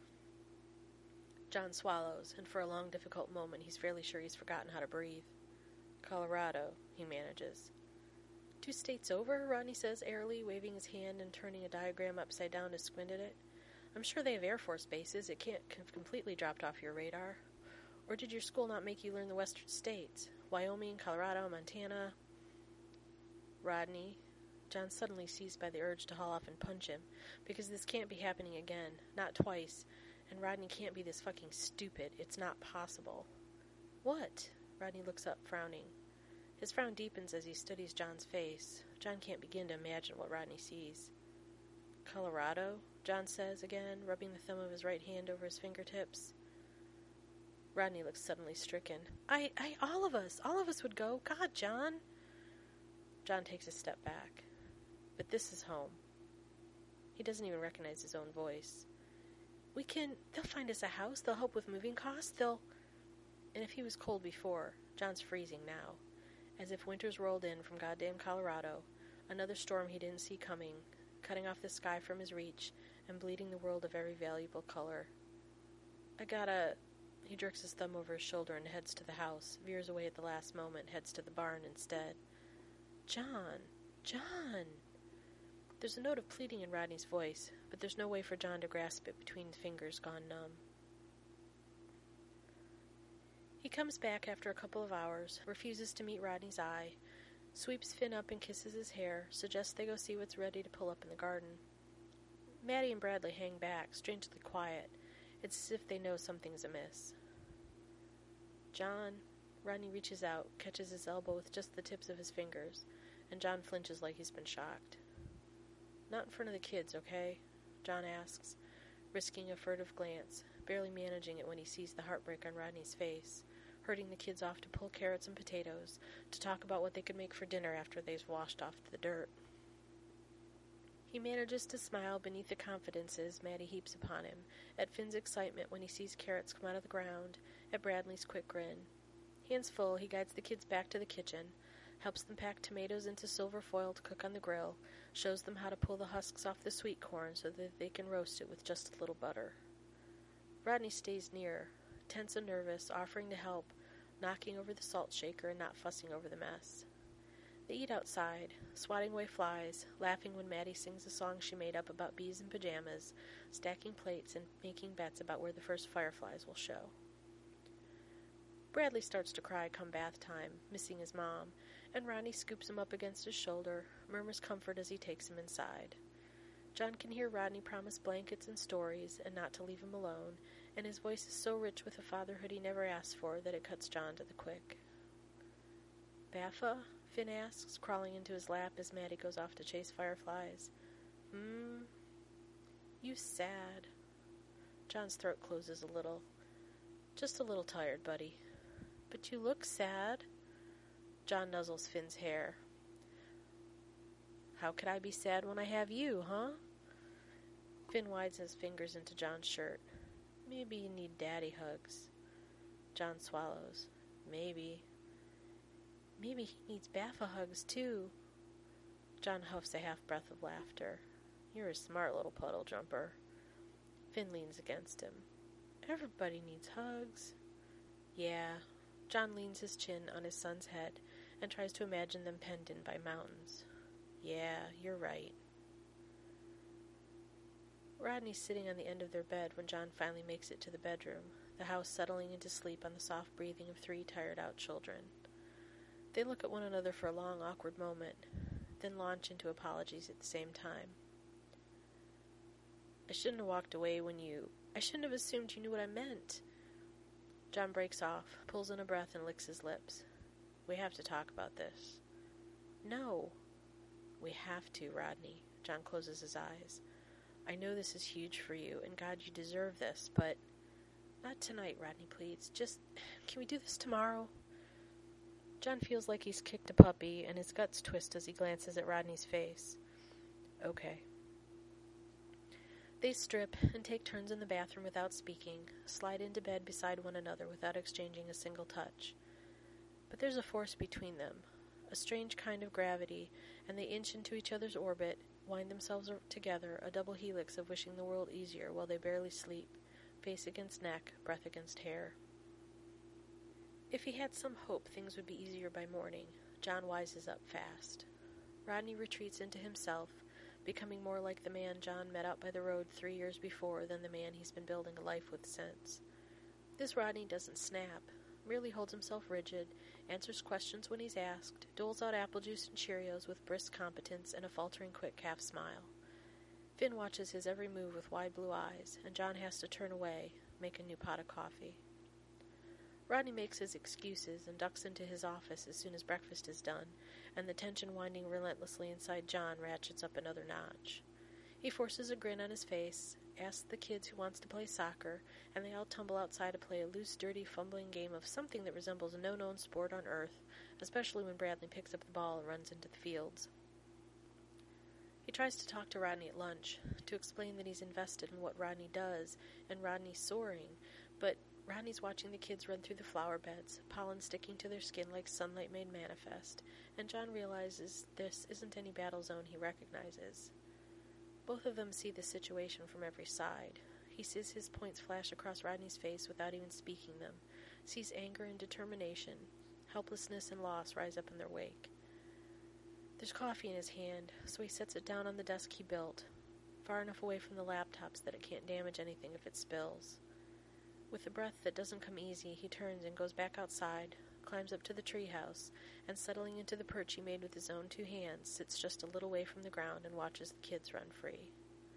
John swallows, and for a long, difficult moment he's fairly sure he's forgotten how to breathe. Colorado, he manages. Two states over, Rodney says airily, waving his hand and turning a diagram upside down to squint at it. I'm sure they have Air Force bases. It can't have completely dropped off your radar. Or did your school not make you learn the western states? Wyoming, Colorado, Montana? Rodney... John suddenly seized by the urge to haul off and punch him, because this can't be happening again, not twice, and Rodney can't be this fucking stupid. It's not possible. What? Rodney looks up, frowning. His frown deepens as he studies John's face. John can't begin to imagine what Rodney sees. Colorado? John says again, rubbing the thumb of his right hand over his fingertips. Rodney looks suddenly stricken. I, I, all of us, all of us would go. God, John. John takes a step back. But this is home. He doesn't even recognize his own voice. We can... They'll find us a house. They'll help with moving costs. They'll... And if he was cold before, John's freezing now. As if winter's rolled in from goddamn Colorado. Another storm he didn't see coming, cutting off the sky from his reach and bleeding the world of every valuable color. I gotta... He jerks his thumb over his shoulder and heads to the house, veers away at the last moment, heads to the barn instead. John! John! There's a note of pleading in Rodney's voice, but there's no way for John to grasp it between fingers gone numb. He comes back after a couple of hours, refuses to meet Rodney's eye, sweeps Finn up and kisses his hair, suggests they go see what's ready to pull up in the garden. Maddie and Bradley hang back, strangely quiet. It's as if they know something's amiss. John... Rodney reaches out, catches his elbow with just the tips of his fingers, and John flinches like he's been shocked. Not in front of the kids, okay? John asks, risking a furtive glance, barely managing it when he sees the heartbreak on Rodney's face, herding the kids off to pull carrots and potatoes, to talk about what they could make for dinner after they've washed off the dirt. He manages to smile beneath the confidences Maddie heaps upon him, at Finn's excitement when he sees carrots come out of the ground, at Bradley's quick grin. Hands full, he guides the kids back to the kitchen, helps them pack tomatoes into silver foil to cook on the grill, shows them how to pull the husks off the sweet corn so that they can roast it with just a little butter. Rodney stays near, tense and nervous, offering to help, knocking over the salt shaker and not fussing over the mess. They eat outside, swatting away flies, laughing when Maddie sings a song she made up about bees in pajamas, stacking plates and making bets about where the first fireflies will show. Bradley starts to cry come bath time, missing his mom, and Rodney scoops him up against his shoulder, murmurs comfort as he takes him inside. John can hear Rodney promise blankets and stories and not to leave him alone, and his voice is so rich with the fatherhood he never asked for that it cuts John to the quick. "Baffa?" Finn asks, crawling into his lap as Maddie goes off to chase fireflies. Hmm? You sad. John's throat closes a little. Just a little tired, buddy. But you look sad. John nuzzles Finn's hair. How could I be sad when I have you, huh? Finn widens his fingers into John's shirt. Maybe you need daddy hugs. John swallows. Maybe. Maybe he needs Baffa hugs, too. John huffs a half-breath of laughter. You're a smart little puddle jumper. Finn leans against him. Everybody needs hugs. Yeah. John leans his chin on his son's head and tries to imagine them penned in by mountains. Yeah, you're right. Rodney's sitting on the end of their bed when John finally makes it to the bedroom, the house settling into sleep on the soft breathing of three tired-out children. They look at one another for a long, awkward moment, then launch into apologies at the same time. I shouldn't have walked away when you... I shouldn't have assumed you knew what I meant. John breaks off, pulls in a breath, and licks his lips. We have to talk about this. No. We have to, Rodney. John closes his eyes. I know this is huge for you, and God, you deserve this, but... Not tonight, Rodney pleads. Just... Can we do this tomorrow? John feels like he's kicked a puppy, and his guts twist as he glances at Rodney's face. Okay. They strip and take turns in the bathroom without speaking, slide into bed beside one another without exchanging a single touch. But there's a force between them, a strange kind of gravity, and they inch into each other's orbit, wind themselves together, a double helix of wishing the world easier while they barely sleep, face against neck, breath against hair. If he had some hope things would be easier by morning, John wises up fast. Rodney retreats into himself, becoming more like the man John met out by the road three years before than the man he's been building a life with since. This Rodney doesn't snap, merely holds himself rigid, answers questions when he's asked, doles out apple juice and Cheerios with brisk competence and a faltering quick half smile. Finn watches his every move with wide blue eyes, and John has to turn away, make a new pot of coffee. Rodney makes his excuses and ducks into his office as soon as breakfast is done, and the tension winding relentlessly inside John ratchets up another notch. He forces a grin on his face, asks the kids who wants to play soccer, and they all tumble outside to play a loose, dirty, fumbling game of something that resembles no known sport on earth, especially when Bradley picks up the ball and runs into the fields. He tries to talk to Rodney at lunch, to explain that he's invested in what Rodney does, and Rodney's soaring, but Rodney's watching the kids run through the flower beds, pollen sticking to their skin like sunlight made manifest, and John realizes this isn't any battle zone he recognizes. Both of them see the situation from every side. He sees his points flash across Rodney's face without even speaking them, sees anger and determination, helplessness and loss rise up in their wake. There's coffee in his hand, so he sets it down on the desk he built, far enough away from the laptops that it can't damage anything if it spills. With a breath that doesn't come easy, he turns and goes back outside, climbs up to the treehouse, and settling into the perch he made with his own two hands, sits just a little way from the ground and watches the kids run free.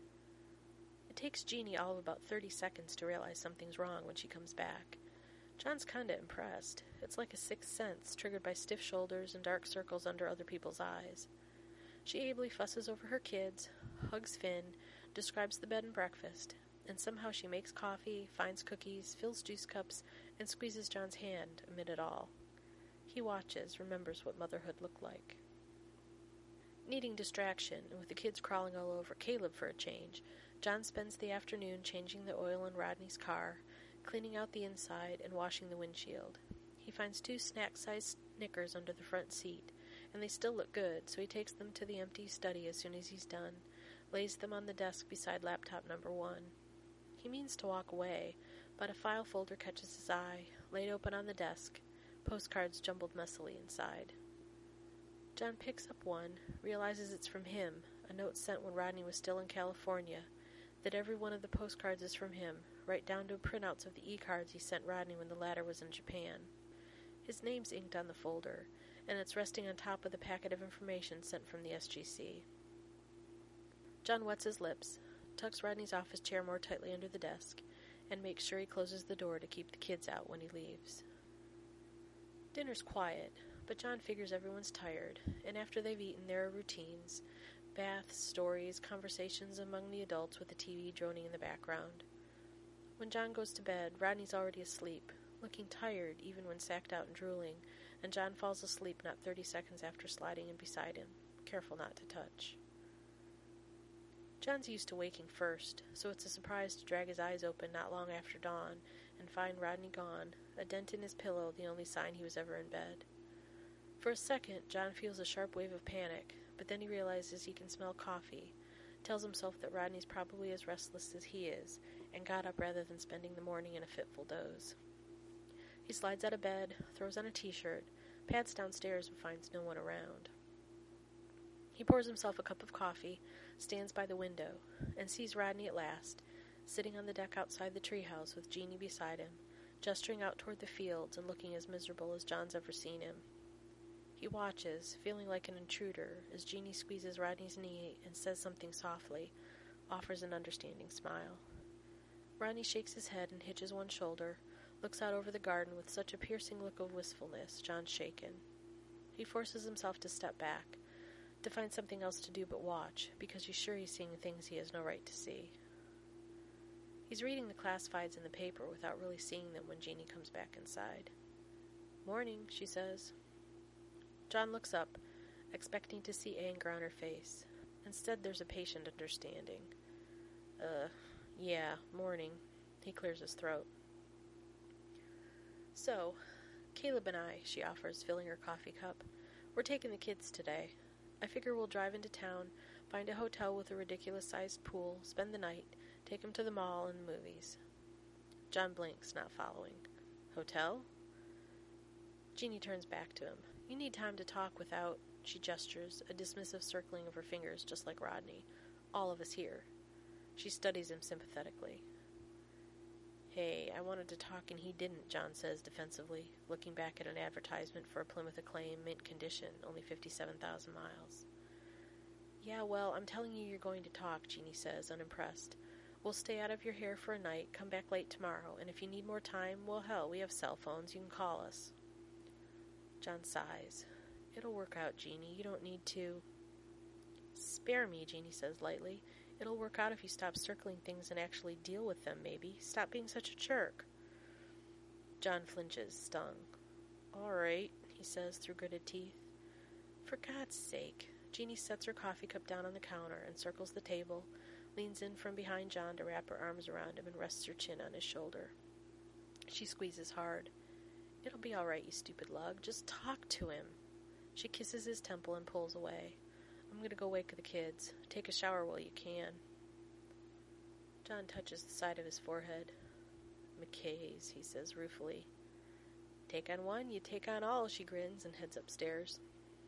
It takes Jeannie all of about thirty seconds to realize something's wrong when she comes back. John's kinda impressed. It's like a sixth sense, triggered by stiff shoulders and dark circles under other people's eyes. She ably fusses over her kids, hugs Finn, describes the bed and breakfast, and somehow she makes coffee, finds cookies, fills juice cups, and squeezes John's hand amid it all. He watches, remembers what motherhood looked like. Needing distraction, and with the kids crawling all over Caleb for a change, John spends the afternoon changing the oil in Rodney's car, cleaning out the inside, and washing the windshield. He finds two snack-sized Snickers under the front seat, and they still look good, so he takes them to the empty study as soon as he's done, lays them on the desk beside laptop number one. He means to walk away, but a file folder catches his eye, laid open on the desk, postcards jumbled messily inside. John picks up one, realizes it's from him, a note sent when Rodney was still in California, that every one of the postcards is from him, right down to printouts of the e-cards he sent Rodney when the latter was in Japan. His name's inked on the folder, and it's resting on top of the packet of information sent from the S G C. John wets his lips, tucks Rodney's office chair more tightly under the desk, and makes sure he closes the door to keep the kids out when he leaves. Dinner's quiet, but John figures everyone's tired, and after they've eaten there are routines, baths, stories, conversations among the adults with the T V droning in the background. When John goes to bed, Rodney's already asleep, looking tired even when sacked out and drooling, and John falls asleep not thirty seconds after sliding in beside him, careful not to touch. John's used to waking first, so it's a surprise to drag his eyes open not long after dawn and find Rodney gone, a dent in his pillow the only sign he was ever in bed. For a second, John feels a sharp wave of panic, but then he realizes he can smell coffee, tells himself that Rodney's probably as restless as he is, and got up rather than spending the morning in a fitful doze. He slides out of bed, throws on a t-shirt, pads downstairs and finds no one around. He pours himself a cup of coffee, stands by the window, and sees Rodney at last, sitting on the deck outside the treehouse with Jeannie beside him, gesturing out toward the fields and looking as miserable as John's ever seen him. He watches, feeling like an intruder, as Jeannie squeezes Rodney's knee and says something softly, offers an understanding smile. Rodney shakes his head and hitches one shoulder, looks out over the garden with such a piercing look of wistfulness, John's shaken. He forces himself to step back, to find something else to do but watch, because he's sure he's seeing things he has no right to see. He's reading the classifieds in the paper without really seeing them when Jeannie comes back inside. "Morning," she says. John looks up, expecting to see anger on her face. Instead, there's a patient understanding. Uh, yeah, morning. He clears his throat. "So, Caleb and I," she offers, filling her coffee cup, "we're taking the kids today. I figure we'll drive into town, find a hotel with a ridiculous-sized pool, spend the night, take him to the mall and the movies." John blinks, not following. "Hotel?" Jeannie turns back to him. "You need time to talk without," she gestures, a dismissive circling of her fingers just like Rodney. "All of us here." She studies him sympathetically. "Hey, I wanted to talk and he didn't," John says defensively, looking back at an advertisement for a Plymouth Acclaim, mint condition, only fifty-seven thousand miles. "Yeah, well, I'm telling you you're going to talk," Jeannie says, unimpressed. "We'll stay out of your hair for a night, come back late tomorrow, and if you need more time, well, hell, we have cell phones, you can call us." John sighs. "It'll work out, Jeannie, you don't need to." "Spare me," Jeannie says lightly. "It'll work out if you stop circling things and actually deal with them, maybe. Stop being such a jerk." John flinches, stung. "All right," he says through gritted teeth. "For God's sake." Jeannie sets her coffee cup down on the counter and circles the table, leans in from behind John to wrap her arms around him and rests her chin on his shoulder. She squeezes hard. "It'll be all right, you stupid lug. Just talk to him." She kisses his temple and pulls away. "I'm going to go wake the kids. Take a shower while you can." John touches the side of his forehead. "McKay's," he says ruefully. "Take on one, you take on all," she grins and heads upstairs.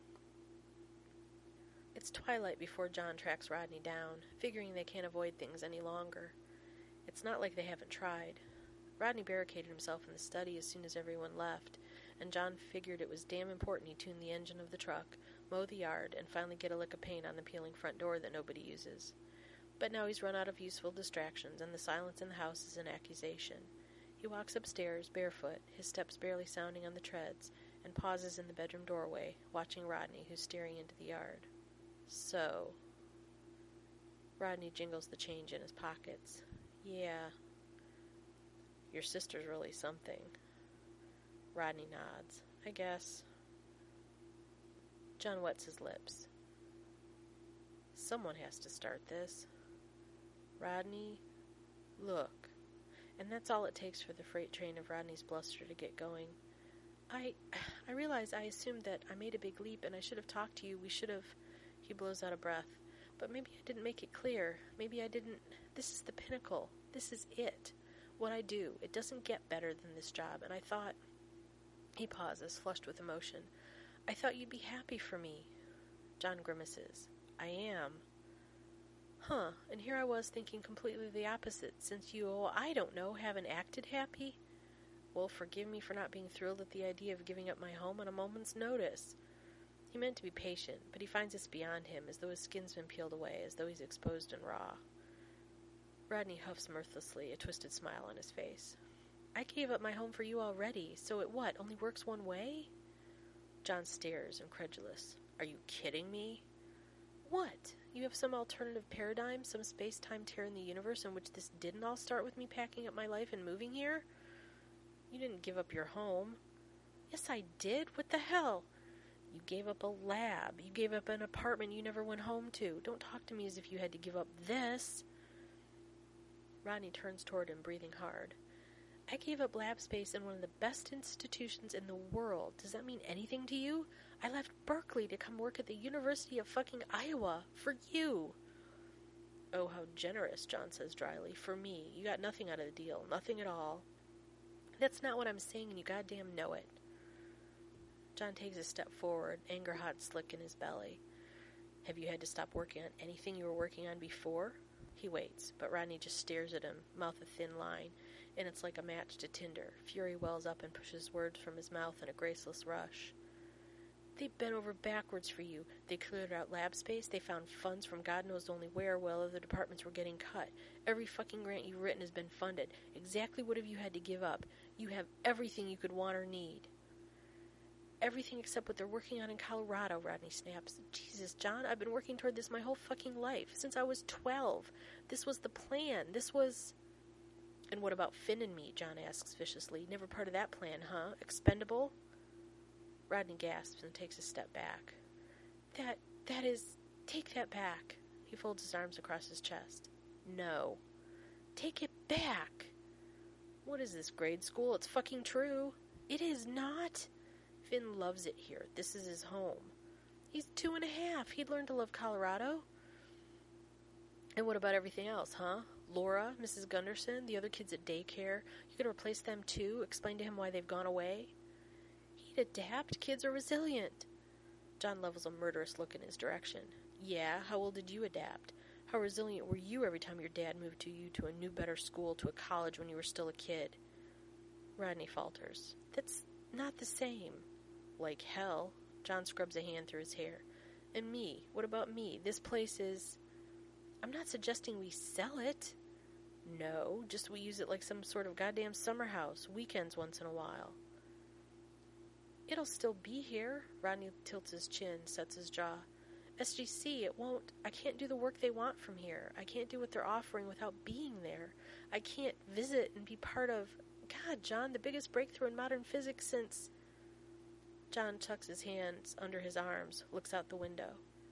It's twilight before John tracks Rodney down, figuring they can't avoid things any longer. It's not like they haven't tried. Rodney barricaded himself in the study as soon as everyone left, and John figured it was damn important he tune the engine of the truck, mow the yard, and finally get a lick of paint on the peeling front door that nobody uses. But now he's run out of useful distractions, and the silence in the house is an accusation. He walks upstairs, barefoot, his steps barely sounding on the treads, and pauses in the bedroom doorway, watching Rodney, who's staring into the yard. "So..." Rodney jingles the change in his pockets. "Yeah. Your sister's really something." Rodney nods. "I guess." John wets his lips. "Someone has to start this. Rodney, look." And that's all it takes for the freight train of Rodney's bluster to get going. I, I realize I assumed that I made a big leap and I should have talked to you. We should have..." He blows out a breath. "But maybe I didn't make it clear. Maybe I didn't... This is the pinnacle. This is it. What I do. It doesn't get better than this job. And I thought..." He pauses, flushed with emotion. "I thought you'd be happy for me." John grimaces. "I am." "Huh, and here I was thinking completely the opposite, since you, oh, I don't know, haven't acted happy? Well, forgive me for not being thrilled at the idea of giving up my home on a moment's notice." He He meant to be patient, but he finds this beyond him, as though his skin's been peeled away, as though he's exposed and raw. Rodney huffs mirthlessly, a twisted smile on his face. I gave up my home for you already, so it what, only works one way? John stares, incredulous. Are you kidding me? What? You have some alternative paradigm, some space-time tear in the universe in which this didn't all start with me packing up my life and moving here? You didn't give up your home. Yes, I did. What the hell? You gave up a lab. You gave up an apartment you never went home to. Don't talk to me as if you had to give up this. Rodney turns toward him, breathing hard. I gave up lab space in one of the best institutions in the world. Does that mean anything to you? I left Berkeley to come work at the University of fucking Iowa. For you. Oh, how generous, John says dryly. For me. You got nothing out of the deal. Nothing at all. That's not what I'm saying, and you goddamn know it. John takes a step forward, anger hot slick in his belly. Have you had to stop working on anything you were working on before? He waits, but Rodney just stares at him, mouth a thin line, and it's like a match to tinder. Fury wells up and pushes words from his mouth in a graceless rush. They bent over backwards for you. They cleared out lab space. They found funds from God knows only where while other departments were getting cut. Every fucking grant you've written has been funded. Exactly what have you had to give up? You have everything you could want or need. Everything except what they're working on in Colorado, Rodney snaps. Jesus, John, I've been working toward this my whole fucking life. Since I was twelve. This was the plan. This was... And what about Finn and me, John asks viciously. Never part of that plan, huh? Expendable? Rodney gasps and takes a step back. That, that is... Take that back. He folds his arms across his chest. No. Take it back. What is this, grade school? It's fucking true. It is not. Finn loves it here. This is his home. He's two and a half. He'd learn to love Colorado. And what about everything else, huh? Laura, Missus Gunderson, the other kids at daycare. You can replace them too? Explain to him why they've gone away? He'd adapt. Kids are resilient. John levels a murderous look in his direction. Yeah, how old did you adapt? How resilient were you every time your dad moved to you to a new, better school, to a college when you were still a kid? Rodney falters. That's not the same. Like hell. John scrubs a hand through his hair. And me? What about me? This place is... I'm not suggesting we sell it. No, just we use it like some sort of goddamn summer house. Weekends once in a while. It'll still be here. Rodney tilts his chin, sets his jaw. S G C, it won't... I can't do the work they want from here. I can't do what they're offering without being there. I can't visit and be part of... God, John, the biggest breakthrough in modern physics since... John tucks his hands under his arms, looks out the window.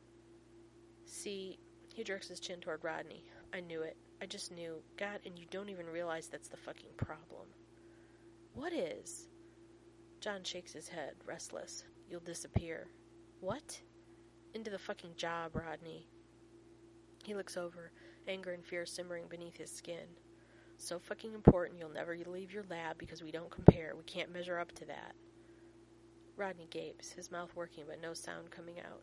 See, he jerks his chin toward Rodney. I knew it. I just knew. God, and you don't even realize that's the fucking problem. What is? John shakes his head, restless. You'll disappear. What? Into the fucking job, Rodney. He looks over, anger and fear simmering beneath his skin. So fucking important you'll never leave your lab because we don't compare. We can't measure up to that. Rodney gapes, his mouth working but no sound coming out.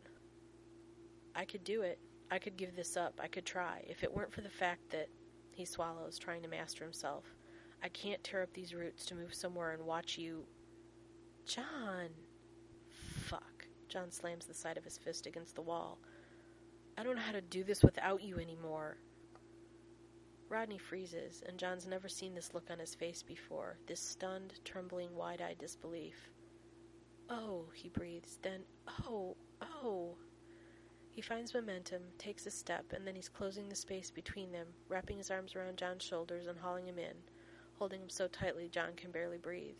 I could do it. I could give this up. I could try. If it weren't for the fact that... He swallows, trying to master himself. I can't tear up these roots to move somewhere and watch you... John! Fuck. John slams the side of his fist against the wall. I don't know how to do this without you anymore. Rodney freezes, and John's never seen this look on his face before, this stunned, trembling, wide-eyed disbelief. Oh, he breathes, then, oh, oh. He finds momentum, takes a step, and then he's closing the space between them, wrapping his arms around John's shoulders and hauling him in, holding him so tightly John can barely breathe.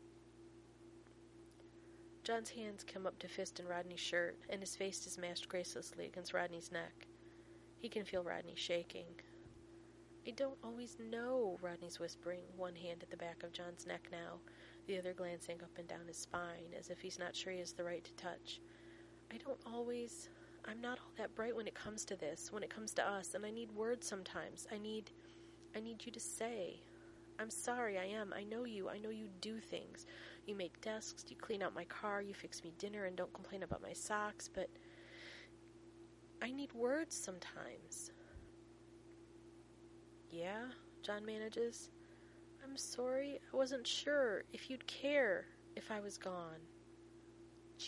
John's hands come up to fist in Rodney's shirt, and his face is mashed gracelessly against Rodney's neck. He can feel Rodney shaking. I don't always know, Rodney's whispering, one hand at the back of John's neck now, the other glancing up and down his spine, as if he's not sure he has the right to touch. I don't always... I'm not all that bright when it comes to this, when it comes to us, and I need words sometimes. I need... I need you to say. I'm sorry, I am. I know you. I know you do things. You make desks, you clean out my car, you fix me dinner, and don't complain about my socks, but... I need words sometimes. Yeah? John manages. I'm sorry. I wasn't sure if you'd care if I was gone.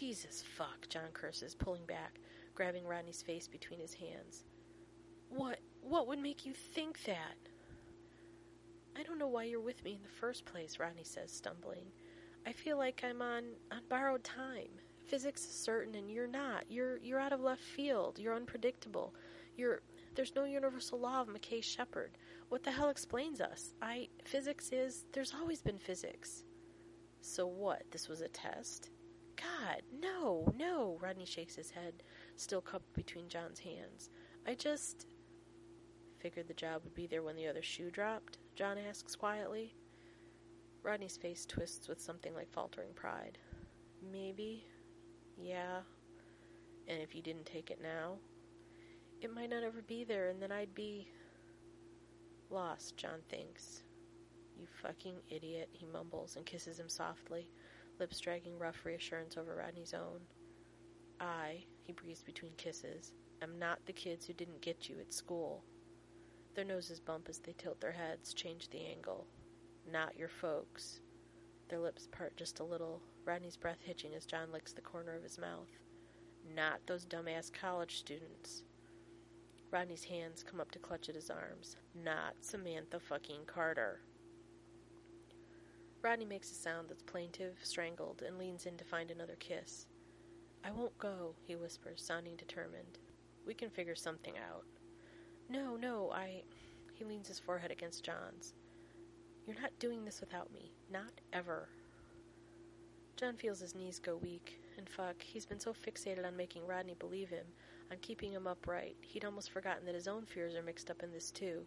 Jesus fuck, John curses, pulling back, grabbing Rodney's face between his hands. What, what would make you think that? I don't know why you're with me in the first place, Rodney says, stumbling. I feel like I'm on, on borrowed time. Physics is certain and you're not. You're, you're out of left field. You're unpredictable. You're, there's no universal law of McKay-Shepard. What the hell explains us? I, physics is, there's always been physics. So what, this was a test? God, no, no, Rodney shakes his head, still cupped between John's hands. I just... Figured the job would be there when the other shoe dropped? John asks quietly. Rodney's face twists with something like faltering pride. Maybe. Yeah. And if you didn't take it now? It might not ever be there, and then I'd be... lost, John thinks. You fucking idiot, he mumbles and kisses him softly, lips dragging rough reassurance over Rodney's own. I, he breathes between kisses, am not the kids who didn't get you at school. Their noses bump as they tilt their heads, change the angle. Not your folks. Their lips part just a little, Rodney's breath hitching as John licks the corner of his mouth. Not those dumbass college students. Rodney's hands come up to clutch at his arms. Not Samantha fucking Carter. Rodney makes a sound that's plaintive, strangled, and leans in to find another kiss. I won't go, he whispers, sounding determined. We can figure something out. No, no, I... He leans his forehead against John's. You're not doing this without me. Not ever. John feels his knees go weak, and fuck, he's been so fixated on making Rodney believe him, on keeping him upright, he'd almost forgotten that his own fears are mixed up in this too.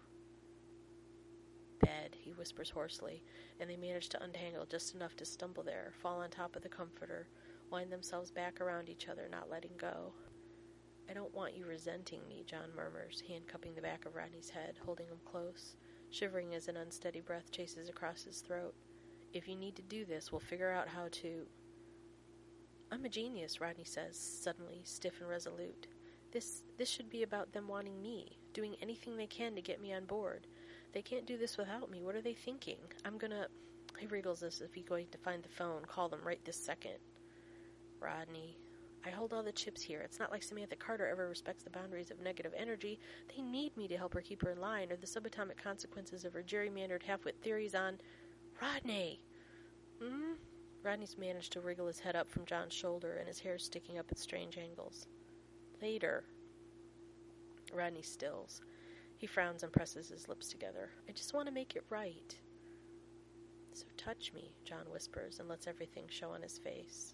Bed, he whispers hoarsely, and they manage to untangle just enough to stumble there, fall on top of the comforter, wind themselves back around each other, not letting go. I don't want you resenting me, John murmurs, handcuffing the back of Rodney's head, holding him close, shivering as an unsteady breath chases across his throat. If you need to do this, we'll figure out how to... I'm a genius, Rodney says, suddenly, stiff and resolute. This this should be about them wanting me, doing anything they can to get me on board. They can't do this without me. What are they thinking? I'm gonna... He wriggles as if he's going to find the phone, call them right this second. Rodney... I hold all the chips here. It's not like Samantha Carter ever respects the boundaries of negative energy. They need me to help her keep her in line, or the subatomic consequences of her gerrymandered half-wit theories on... Rodney! Hmm? Rodney's managed to wriggle his head up from John's shoulder, and his hair sticking up at strange angles. Later. Rodney stills. He frowns and presses his lips together. I just want to make it right. So touch me, John whispers, and lets everything show on his face.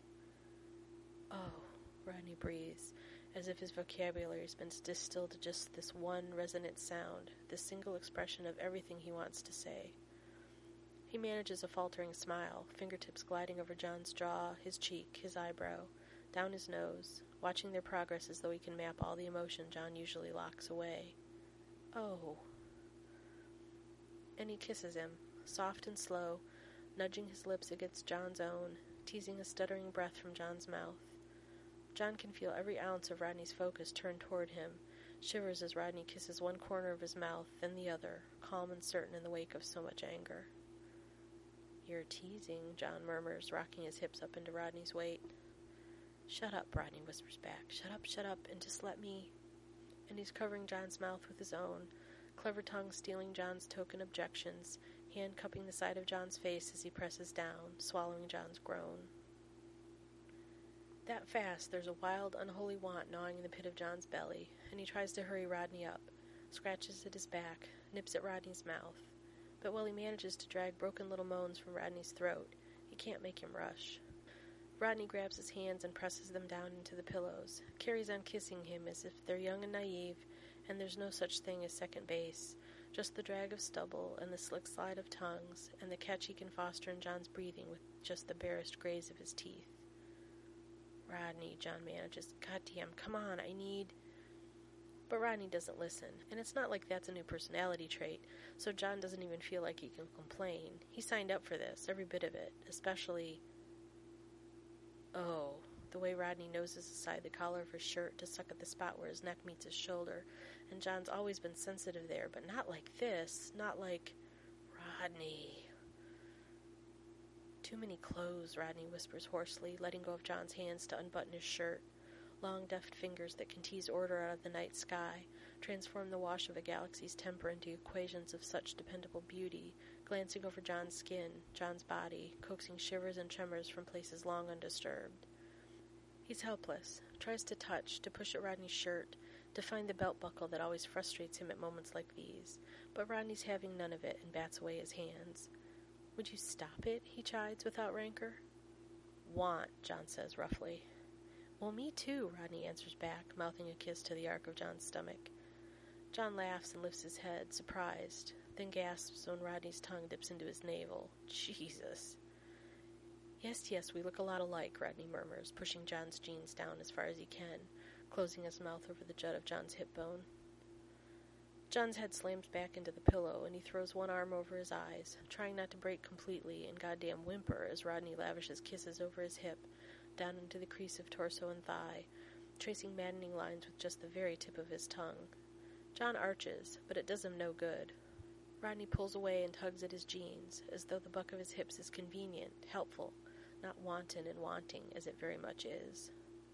Oh. Rodney breathes, as if his vocabulary has been distilled to just this one resonant sound, this single expression of everything he wants to say. He manages a faltering smile, fingertips gliding over John's jaw, his cheek, his eyebrow, down his nose, watching their progress as though he can map all the emotion John usually locks away. Oh. And he kisses him, soft and slow, nudging his lips against John's own, teasing a stuttering breath from John's mouth. John can feel every ounce of Rodney's focus turned toward him, shivers as Rodney kisses one corner of his mouth, then the other, calm and certain in the wake of so much anger. You're teasing, John murmurs, rocking his hips up into Rodney's weight. Shut up, Rodney whispers back. Shut up, shut up, and just let me... And he's covering John's mouth with his own, clever tongue stealing John's token objections, hand cupping the side of John's face as he presses down, swallowing John's groan. That fast, there's a wild, unholy want gnawing in the pit of John's belly, and he tries to hurry Rodney up, scratches at his back, nips at Rodney's mouth. But while he manages to drag broken little moans from Rodney's throat, he can't make him rush. Rodney grabs his hands and presses them down into the pillows, carries on kissing him as if they're young and naive, and there's no such thing as second base, just the drag of stubble and the slick slide of tongues, and the catch he can foster in John's breathing with just the barest graze of his teeth. Rodney, John manages. Goddamn, come on, I need... But Rodney doesn't listen, and it's not like that's a new personality trait, so John doesn't even feel like he can complain. He signed up for this, every bit of it, especially... Oh, the way Rodney noses aside the collar of his shirt to suck at the spot where his neck meets his shoulder, and John's always been sensitive there, but not like this, not like... Rodney... Too many clothes, Rodney whispers hoarsely, letting go of John's hands to unbutton his shirt. Long, deft fingers that can tease order out of the night sky, transform the wash of a galaxy's temper into equations of such dependable beauty, glancing over John's skin, John's body, coaxing shivers and tremors from places long undisturbed. He's helpless, tries to touch, to push at Rodney's shirt, to find the belt buckle that always frustrates him at moments like these, but Rodney's having none of it and bats away his hands. Would you stop it? He chides without rancor. Want, John says roughly. Well, me too, Rodney answers back, mouthing a kiss to the arc of John's stomach. John laughs and lifts his head, surprised, then gasps when Rodney's tongue dips into his navel. Jesus. Yes, yes, we look a lot alike, Rodney murmurs, pushing John's jeans down as far as he can, closing his mouth over the jut of John's hip bone. John's head slams back into the pillow, and he throws one arm over his eyes, trying not to break completely and goddamn whimper as Rodney lavishes kisses over his hip, down into the crease of torso and thigh, tracing maddening lines with just the very tip of his tongue. John arches, but it does him no good. Rodney pulls away and tugs at his jeans, as though the buck of his hips is convenient, helpful, not wanton and wanting as it very much is.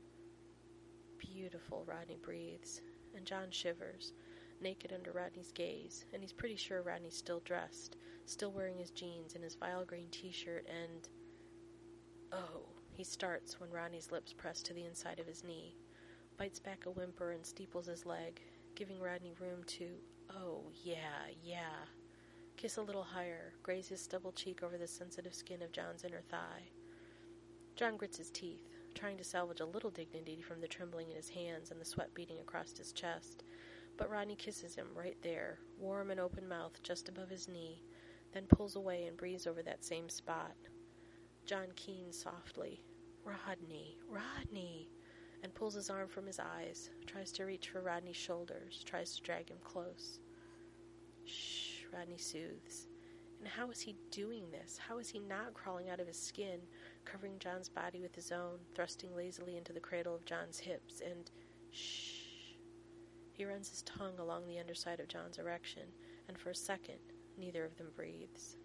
Beautiful, Rodney breathes, and John shivers, naked under Rodney's gaze, and he's pretty sure Rodney's still dressed, still wearing his jeans and his vile green t-shirt, and... Oh, he starts when Rodney's lips press to the inside of his knee, bites back a whimper and steeples his leg, giving Rodney room to, oh, yeah, yeah, kiss a little higher, graze his stubble cheek over the sensitive skin of John's inner thigh. John grits his teeth, trying to salvage a little dignity from the trembling in his hands and the sweat beating across his chest, but Rodney kisses him right there, warm and open-mouthed just above his knee, then pulls away and breathes over that same spot. John keens softly, Rodney, Rodney, and pulls his arm from his eyes, tries to reach for Rodney's shoulders, tries to drag him close. Shh, Rodney soothes. And how is he doing this? How is he not crawling out of his skin, covering John's body with his own, thrusting lazily into the cradle of John's hips, and shh. He runs his tongue along the underside of John's erection, and for a second, neither of them breathes.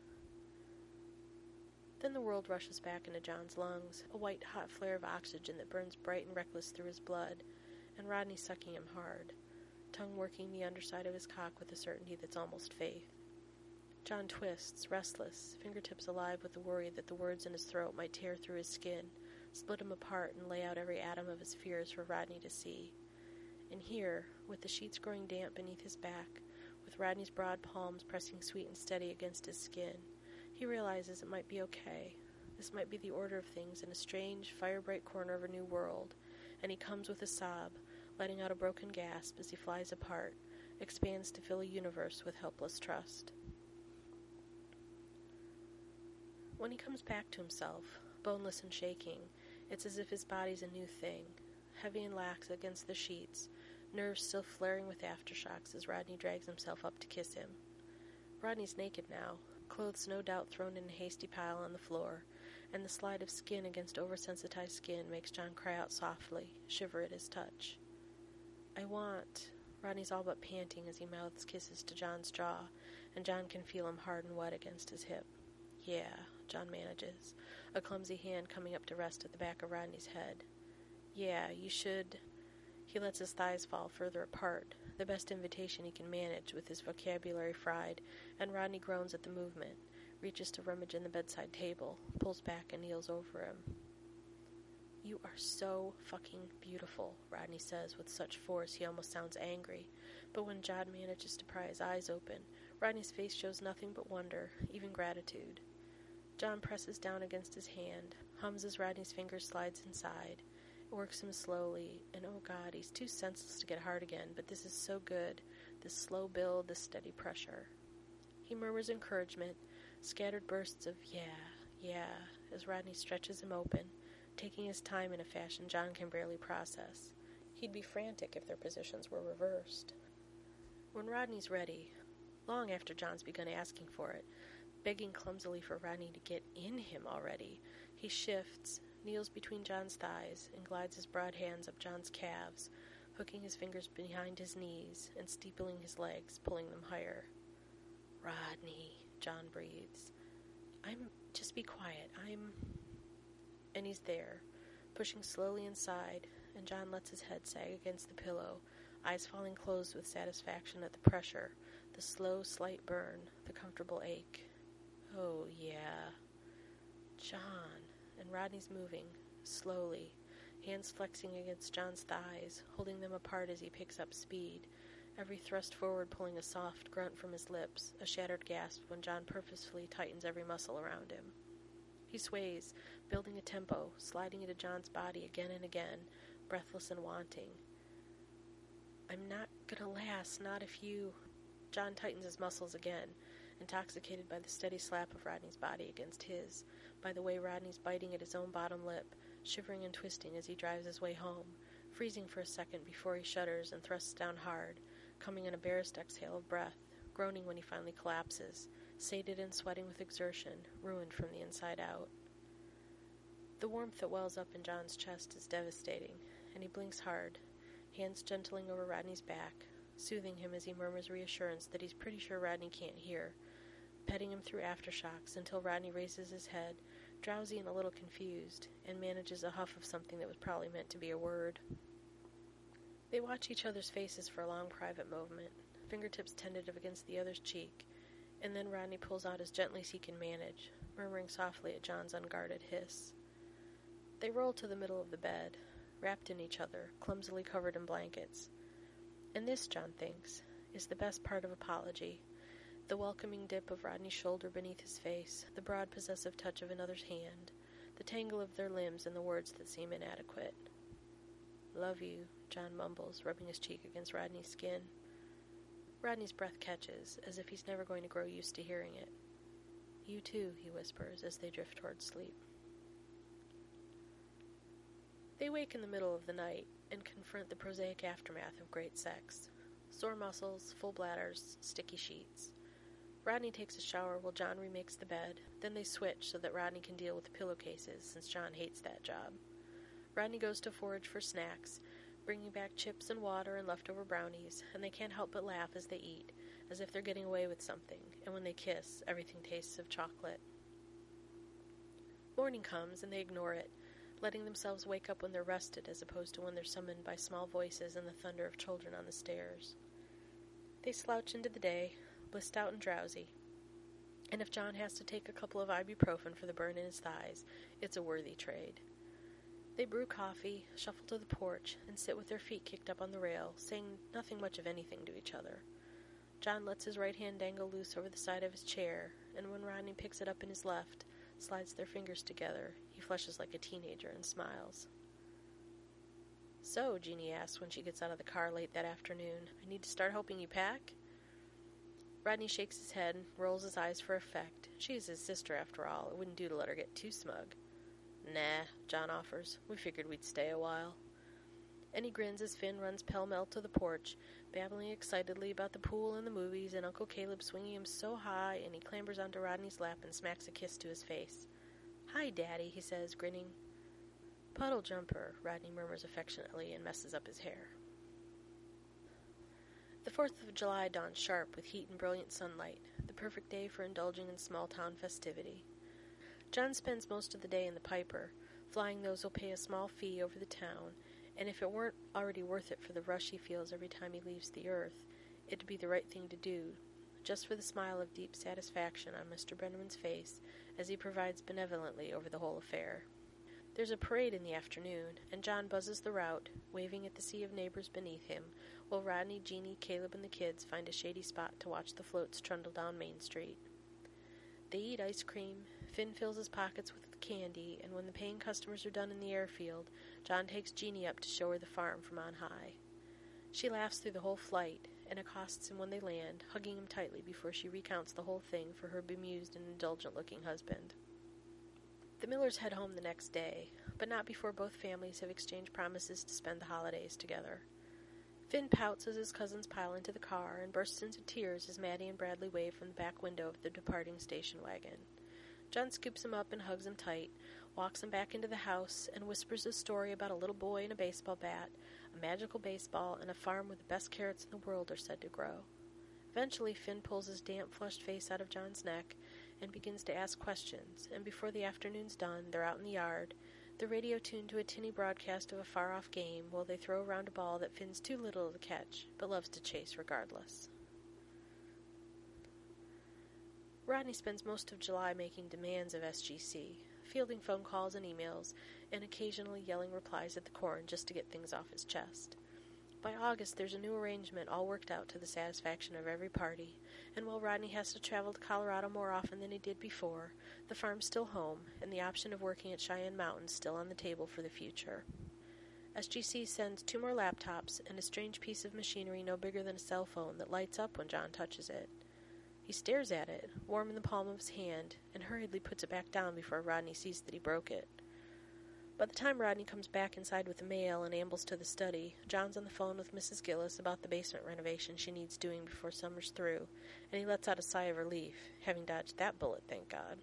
Then the world rushes back into John's lungs, a white, hot flare of oxygen that burns bright and reckless through his blood, and Rodney sucking him hard, tongue working the underside of his cock with a certainty that's almost faith. John twists, restless, fingertips alive with the worry that the words in his throat might tear through his skin, split him apart, and lay out every atom of his fears for Rodney to see. And here, with the sheets growing damp beneath his back, with Rodney's broad palms pressing sweet and steady against his skin, he realizes it might be okay. This might be the order of things in a strange, fire-bright corner of a new world, and he comes with a sob, letting out a broken gasp as he flies apart, expands to fill a universe with helpless trust. When he comes back to himself, boneless and shaking, it's as if his body's a new thing, heavy and lax against the sheets, nerves still flaring with aftershocks as Rodney drags himself up to kiss him. Rodney's naked now, clothes no doubt thrown in a hasty pile on the floor, and the slide of skin against oversensitized skin makes John cry out softly, shiver at his touch. I want... Rodney's all but panting as he mouths kisses to John's jaw, and John can feel him hard and wet against his hip. Yeah, John manages, a clumsy hand coming up to rest at the back of Rodney's head. Yeah, you should... He lets his thighs fall further apart, the best invitation he can manage with his vocabulary fried, and Rodney groans at the movement, reaches to rummage in the bedside table, pulls back and kneels over him. You are so fucking beautiful, Rodney says with such force he almost sounds angry, but when John manages to pry his eyes open, Rodney's face shows nothing but wonder, even gratitude. John presses down against his hand, hums as Rodney's finger slides inside, works him slowly, and oh God, he's too senseless to get hard again, but this is so good, this slow build, this steady pressure. He murmurs encouragement, scattered bursts of yeah, yeah, as Rodney stretches him open, taking his time in a fashion John can barely process. He'd be frantic if their positions were reversed. When Rodney's ready, long after John's begun asking for it, begging clumsily for Rodney to get in him already, he shifts, kneels between John's thighs, and glides his broad hands up John's calves, hooking his fingers behind his knees and steepling his legs, pulling them higher. Rodney, John breathes. I'm Just be quiet. I'm... And he's there, pushing slowly inside, and John lets his head sag against the pillow, eyes falling closed with satisfaction at the pressure, the slow, slight burn, the comfortable ache. Oh, yeah. John. And Rodney's moving, slowly, hands flexing against John's thighs, holding them apart as he picks up speed, every thrust forward pulling a soft grunt from his lips, a shattered gasp when John purposefully tightens every muscle around him. He sways, building a tempo, sliding into John's body again and again, breathless and wanting. I'm not gonna last, not if you... John tightens his muscles again, intoxicated by the steady slap of Rodney's body against his, by the way Rodney's biting at his own bottom lip, shivering and twisting as he drives his way home, freezing for a second before he shudders and thrusts down hard, coming in a barest exhale of breath, groaning when he finally collapses, sated and sweating with exertion, ruined from the inside out. The warmth that wells up in John's chest is devastating, and he blinks hard, hands gentling over Rodney's back, soothing him as he murmurs reassurance that he's pretty sure Rodney can't hear, petting him through aftershocks until Rodney raises his head, drowsy and a little confused, and manages a huff of something that was probably meant to be a word. They watch each other's faces for a long private moment, fingertips tentative against the other's cheek, and then Rodney pulls out as gently as he can manage, murmuring softly at John's unguarded hiss. They roll to the middle of the bed, wrapped in each other, clumsily covered in blankets. And this, John thinks, is the best part of apology, the welcoming dip of Rodney's shoulder beneath his face, the broad possessive touch of another's hand, the tangle of their limbs and the words that seem inadequate. Love you, John mumbles, rubbing his cheek against Rodney's skin. Rodney's breath catches, as if he's never going to grow used to hearing it. You too, he whispers, as they drift toward sleep. They wake in the middle of the night and confront the prosaic aftermath of great sex. Sore muscles, full bladders, sticky sheets. Rodney takes a shower while John remakes the bed, then they switch so that Rodney can deal with the pillowcases, since John hates that job. Rodney goes to forage for snacks, bringing back chips and water and leftover brownies, and they can't help but laugh as they eat, as if they're getting away with something, and when they kiss, everything tastes of chocolate. Morning comes, and they ignore it, letting themselves wake up when they're rested as opposed to when they're summoned by small voices and the thunder of children on the stairs. They slouch into the day, blissed out and drowsy, and if John has to take a couple of ibuprofen for the burn in his thighs, it's a worthy trade. They brew coffee, shuffle to the porch, and sit with their feet kicked up on the rail, saying nothing much of anything to each other. John lets his right hand dangle loose over the side of his chair, and when Rodney picks it up in his left, slides their fingers together, he flushes like a teenager and smiles. So, Jeannie asks when she gets out of the car late that afternoon, I need to start helping you pack? Rodney shakes his head, rolls his eyes for effect. She's his sister after all, it wouldn't do to let her get too smug. Nah, John offers. We figured we'd stay a while. And he grins as Finn runs pell-mell to the porch, babbling excitedly about the pool and the movies, and Uncle Caleb swinging him so high, and he clambers onto Rodney's lap and smacks a kiss to his face. Hi, Daddy, he says, grinning. Puddle jumper, Rodney murmurs affectionately and messes up his hair. The fourth of July dawns sharp with heat and brilliant sunlight, the perfect day for indulging in small-town festivity. John spends most of the day in the Piper, flying those who'll pay a small fee over the town, and if it weren't already worth it for the rush he feels every time he leaves the earth, it'd be the right thing to do, just for the smile of deep satisfaction on Mister Brenneman's face as he provides benevolently over the whole affair. There's a parade in the afternoon, and John buzzes the route, waving at the sea of neighbors beneath him, while Rodney, Jeannie, Caleb, and the kids find a shady spot to watch the floats trundle down Main Street. They eat ice cream, Finn fills his pockets with candy, and when the paying customers are done in the airfield, John takes Jeannie up to show her the farm from on high. She laughs through the whole flight, and accosts him when they land, hugging him tightly before she recounts the whole thing for her bemused and indulgent-looking husband. The Millers head home the next day, but not before both families have exchanged promises to spend the holidays together. Finn pouts as his cousins pile into the car and bursts into tears as Maddie and Bradley wave from the back window of the departing station wagon. John scoops him up and hugs him tight, walks him back into the house, and whispers a story about a little boy and a baseball bat, a magical baseball, and a farm where the best carrots in the world are said to grow. Eventually, Finn pulls his damp, flushed face out of John's neck, and begins to ask questions, and before the afternoon's done, they're out in the yard, the radio tuned to a tinny broadcast of a far-off game while they throw around a ball that Finn's too little to catch, but loves to chase regardless. Rodney spends most of July making demands of S G C, fielding phone calls and emails, and occasionally yelling replies at the corn just to get things off his chest. By August, there's a new arrangement all worked out to the satisfaction of every party, and while Rodney has to travel to Colorado more often than he did before, the farm's still home, and the option of working at Cheyenne Mountain still on the table for the future. S G C sends two more laptops and a strange piece of machinery no bigger than a cell phone that lights up when John touches it. He stares at it, warm in the palm of his hand, and hurriedly puts it back down before Rodney sees that he broke it. By the time Rodney comes back inside with the mail and ambles to the study, John's on the phone with Missus Gillis about the basement renovation she needs doing before summer's through, and he lets out a sigh of relief, having dodged that bullet, thank God.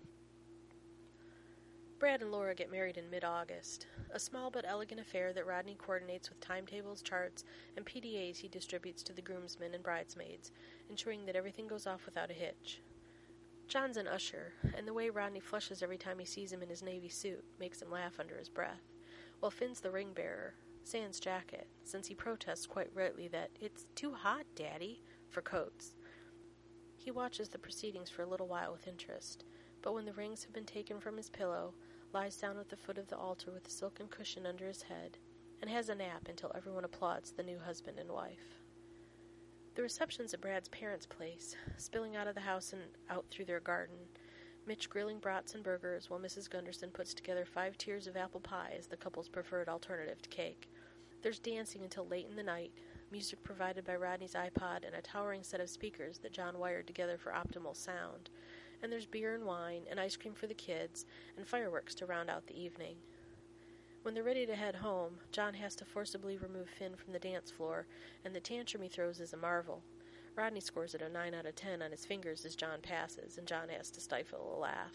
Brad and Laura get married in mid-August, a small but elegant affair that Rodney coordinates with timetables, charts, and P D As he distributes to the groomsmen and bridesmaids, ensuring that everything goes off without a hitch. John's an usher, and the way Rodney flushes every time he sees him in his navy suit makes him laugh under his breath, while Finn's the ring-bearer, sans jacket, since he protests quite rightly that it's too hot, Daddy, for coats. He watches the proceedings for a little while with interest, but when the rings have been taken from his pillow, lies down at the foot of the altar with a silken cushion under his head, and has a nap until everyone applauds the new husband and wife. The reception's at Brad's parents' place, spilling out of the house and out through their garden, Mitch grilling brats and burgers while Missus Gunderson puts together five tiers of apple pie as the couple's preferred alternative to cake. There's dancing until late in the night, music provided by Rodney's iPod and a towering set of speakers that John wired together for optimal sound, and there's beer and wine, and ice cream for the kids, and fireworks to round out the evening. When they're ready to head home, John has to forcibly remove Finn from the dance floor, and the tantrum he throws is a marvel. Rodney scores it a nine out of ten on his fingers as John passes, and John has to stifle a laugh.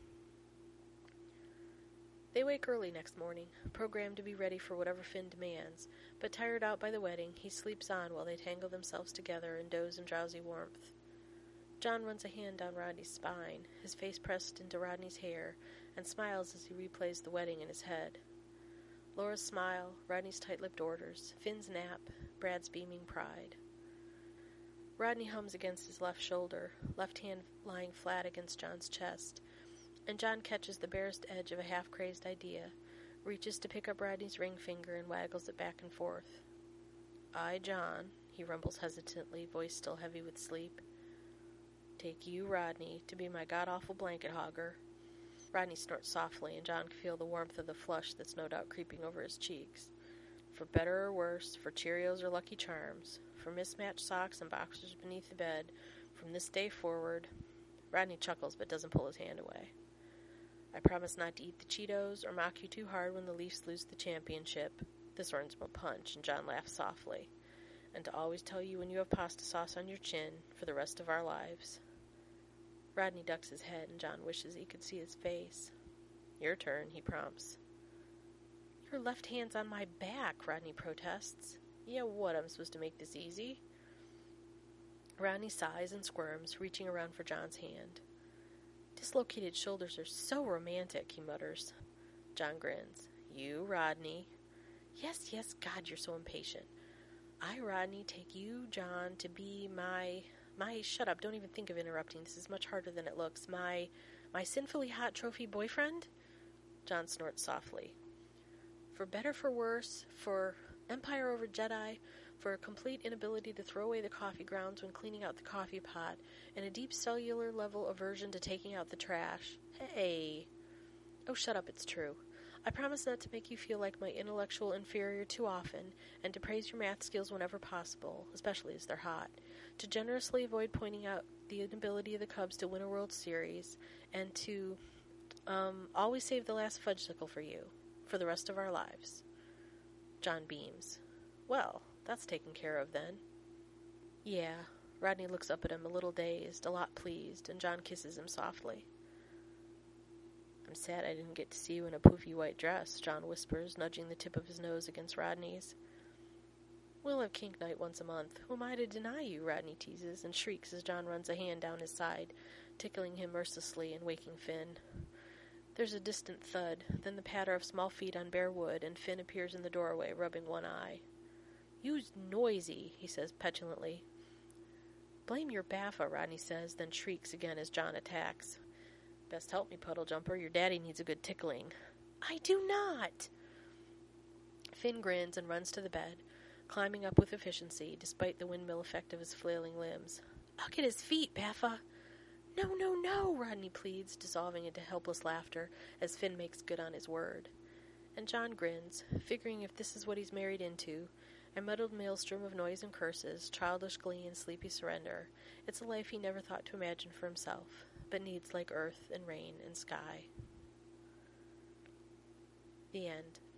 They wake early next morning, programmed to be ready for whatever Finn demands, but tired out by the wedding, he sleeps on while they tangle themselves together and doze in drowsy warmth. John runs a hand down Rodney's spine, his face pressed into Rodney's hair, and smiles as he replays the wedding in his head. Laura's smile, Rodney's tight-lipped orders, Finn's nap, Brad's beaming pride. Rodney hums against his left shoulder, left hand lying flat against John's chest, and John catches the barest edge of a half-crazed idea, reaches to pick up Rodney's ring finger and waggles it back and forth. I, John, he rumbles hesitantly, voice still heavy with sleep, take you, Rodney, to be my god-awful blanket hogger. Rodney snorts softly, and John can feel the warmth of the flush that's no doubt creeping over his cheeks. For better or worse, for Cheerios or Lucky Charms, for mismatched socks and boxers beneath the bed, from this day forward... Rodney chuckles but doesn't pull his hand away. I promise not to eat the Cheetos or mock you too hard when the Leafs lose the championship. This earns him a punch, and John laughs softly. And to always tell you when you have pasta sauce on your chin for the rest of our lives. Rodney ducks his head, and John wishes he could see his face. Your turn, he prompts. Your left hand's on my back, Rodney protests. Yeah, what, I'm supposed to make this easy? Rodney sighs and squirms, reaching around for John's hand. Dislocated shoulders are so romantic, he mutters. John grins. You, Rodney. Yes, yes, God, you're so impatient. I, Rodney, take you, John, to be my... My, shut up, don't even think of interrupting. This is much harder than it looks. My, my sinfully hot trophy boyfriend? John snorts softly. For better, for worse, for Empire over Jedi, for a complete inability to throw away the coffee grounds when cleaning out the coffee pot, and a deep cellular level aversion to taking out the trash. Hey. Oh, shut up, it's true. I promise not to make you feel like my intellectual inferior too often, and to praise your math skills whenever possible, especially as they're hot, to generously avoid pointing out the inability of the Cubs to win a World Series, and to, um, always save the last fudgesicle for you, for the rest of our lives. John beams. Well, that's taken care of then. Yeah. Rodney looks up at him a little dazed, a lot pleased, and John kisses him softly. I'm sad I didn't get to see you in a poofy white dress, John whispers, nudging the tip of his nose against Rodney's. We'll have kink night once a month. Who am I to deny you, Rodney teases, and shrieks as John runs a hand down his side, tickling him mercilessly and waking Finn. There's a distant thud, then the patter of small feet on bare wood, and Finn appears in the doorway, rubbing one eye. "You's noisy," he says petulantly. "Blame your Baffa," Rodney says, then shrieks again as John attacks. "Best help me, Puddle Jumper. Your daddy needs a good tickling." "I do not!" Finn grins and runs to the bed, climbing up with efficiency, despite the windmill effect of his flailing limbs. "I'll get his feet, Baffa." "No, no, no," Rodney pleads, dissolving into helpless laughter as Finn makes good on his word. And John grins, figuring if this is what he's married into, a muddled maelstrom of noise and curses, childish glee and sleepy surrender, it's a life he never thought to imagine for himself, but needs like earth and rain and sky. The end.